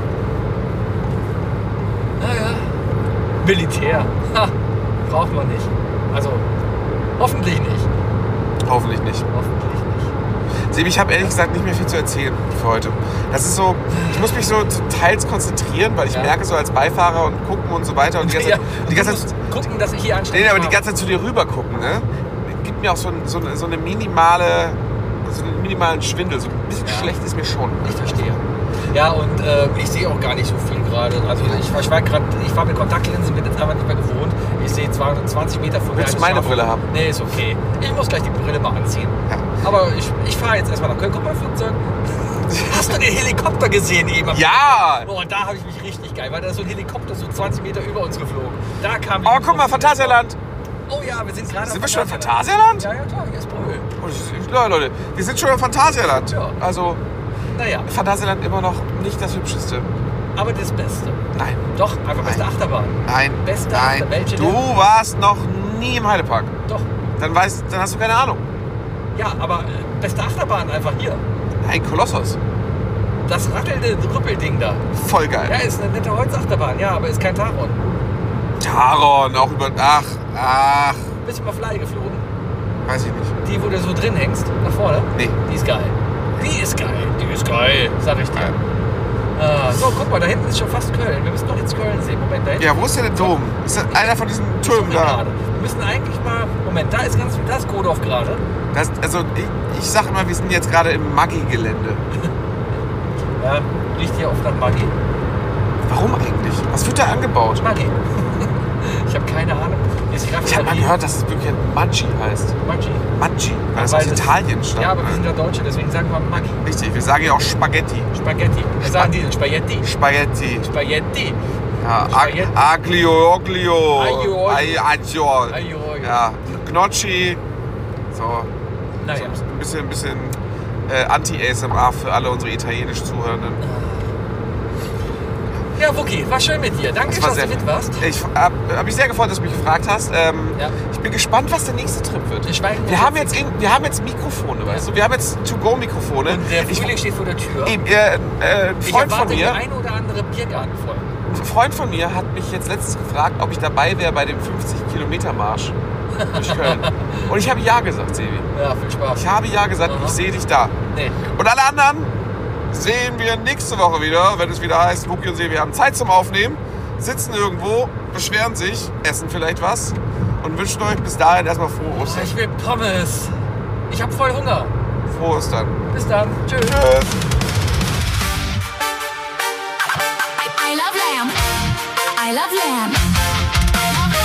Naja. Militär. Ha, braucht man nicht. Also, hoffentlich nicht.
Hoffentlich nicht.
Hoffentlich nicht.
Sebi, ich habe ehrlich gesagt nicht mehr viel zu erzählen für heute. Das ist so, ich muss mich so teils konzentrieren, weil ich
Ja.
merke so als Beifahrer und gucken und so weiter und die ganze Zeit,
Ja,
die ganze
du
Zeit,
musst gucken, dass ich hier anständig
nee, aber die
mache.
ganze Zeit zu dir rüber gucken, ne? Gibt mir auch so, ein, so, eine, so eine minimale, so einen minimalen Schwindel. So ein bisschen
Ja.
schlecht ist mir schon.
Ich verstehe. Ja, und äh, ich sehe auch gar nicht so viel gerade. Also ich, ich war gerade, ich war mit Kontaktlinsen, bin jetzt einfach nicht mehr gewohnt. Ich sehe zweihundertzwanzig Meter vor mir.
Willst du
eine
meine
Schafung.
Brille haben?
Nee, ist okay. Ich muss gleich die Brille mal anziehen.
Ja.
Aber ich, ich fahre jetzt erstmal nach Köln. Guck mal, Flugzeug. Hast du den Helikopter gesehen eben? am
Ja!
Oh, und da habe ich mich richtig geil, weil da ist so ein Helikopter so zwanzig Meter über uns geflogen. Da kam ich
Oh,
nicht
guck mal,
auf-
Phantasialand!
Oh ja, wir sind gerade
Sind
auf
wir schon im
Phantasialand.
Phantasialand?
Ja, ja, klar, hier ist Brühl.
Oh, das ist- Ja, Leute, wir sind schon im Phantasialand.
Ja.
Also,
Naja,
Phantasialand immer noch nicht das Hübscheste.
aber das Beste.
Nein,
Doch, einfach beste
Nein.
Achterbahn.
nein,
Beste
nein.
Achterbahn. Welche
Du
denn?
warst noch nie im Heidepark.
Doch.
Dann, weißt, dann hast du keine Ahnung.
Ja, aber äh, beste Achterbahn einfach hier.
Ein Kolossos.
Das rattelnde Rüppelding da.
Voll geil.
Ja, ist eine nette Holzachterbahn, ja, aber ist kein Taron.
Taron, auch über. Ach, ach.
Bist du mal Fly geflogen?
Weiß ich nicht.
Die, wo du so drin hängst, nach vorne?
Nee.
Die ist geil. Die ist geil. Die ist geil, sag ich dir. Ah, so, guck mal, da hinten ist schon fast Köln. Wir müssen doch jetzt Köln sehen. Moment, da hinten.
Ja, wo ist denn der Dom? Ist das einer von diesen
ist
Türmen
doch
da?
gerade. Wir müssen eigentlich mal. Moment, da ist ganz viel. Da ist Godorf gerade.
Das, also, ich, ich sag immer, wir sind jetzt gerade im Maggi-Gelände.
Ja, riecht hier oft nach Maggi.
Warum eigentlich? Was wird da angebaut?
Maggi. Ich habe keine Ahnung. Ist die
Ich habe mal gehört, dass es wirklich ein Maggi heißt.
Maggi.
Maggi, weil es
Weil
aus
das-
Italien stammt.
Ja, aber wir sind ja Deutsche, deswegen sagen wir Maggi.
Richtig, wir sagen ja auch Spaghetti.
Spaghetti. Wir sagen die Spaghetti.
Spaghetti.
Spaghetti.
Ja,
Spaghetti.
Ag- Aglio, Oglio.
Aglio,
Ai- Aglio.
Aglio, Aglio.
Ja, Gnocchi. So,
Naja.
ein bisschen, ein bisschen äh, Anti-A S M R für alle unsere italienisch Zuhörenden.
Ja, Wookie, war schön mit dir. Danke,
Das war
dass du
sehr
mit warst.
Ich habe hab mich sehr gefreut, dass du mich gefragt hast. Ähm,
Ja.
Ich bin gespannt, was der nächste Trip wird.
Wir schweigen
Wir haben jetzt, irgend- wir haben jetzt Mikrofone, weißt du? Wir haben jetzt To-Go-Mikrofone.
Und der
Ich-
Frühling steht vor der Tür.
Eben, äh, äh, ein
Ich
Freund von
erwarte die
mir,
ein oder andere Biergarten voll.
ein Freund von mir hat mich jetzt letztens gefragt, ob ich dabei wäre bei dem fünfzig Kilometer Marsch durch Köln. Und ich habe ja gesagt, Sebi.
Ja, viel Spaß.
Ich habe ja gesagt,
Aha.
ich sehe dich da.
Nee.
Und alle anderen sehen wir nächste Woche wieder, wenn es wieder heißt, Wookie und Sebi haben Zeit zum Aufnehmen, sitzen irgendwo, beschweren sich, essen vielleicht was und wünschen euch bis dahin erstmal frohe Ostern.
Ich will Pommes. Ich habe voll Hunger.
Frohe Ostern.
Bis dann. Tschüss.
Tschüss.
I love lamb. I love lamb. I love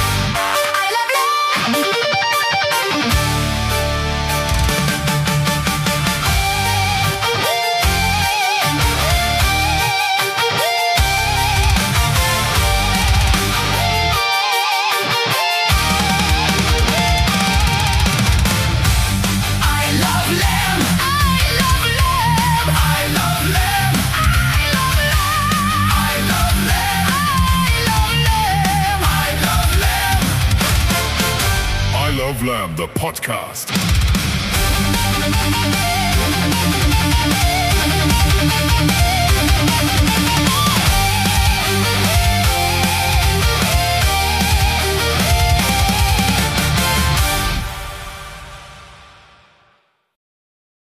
lamb. I love lamb. I love lamb. I love lamb. I love lamb. I love lamb. I love lamb.
I Love Lamb, the podcast.
I love lamb.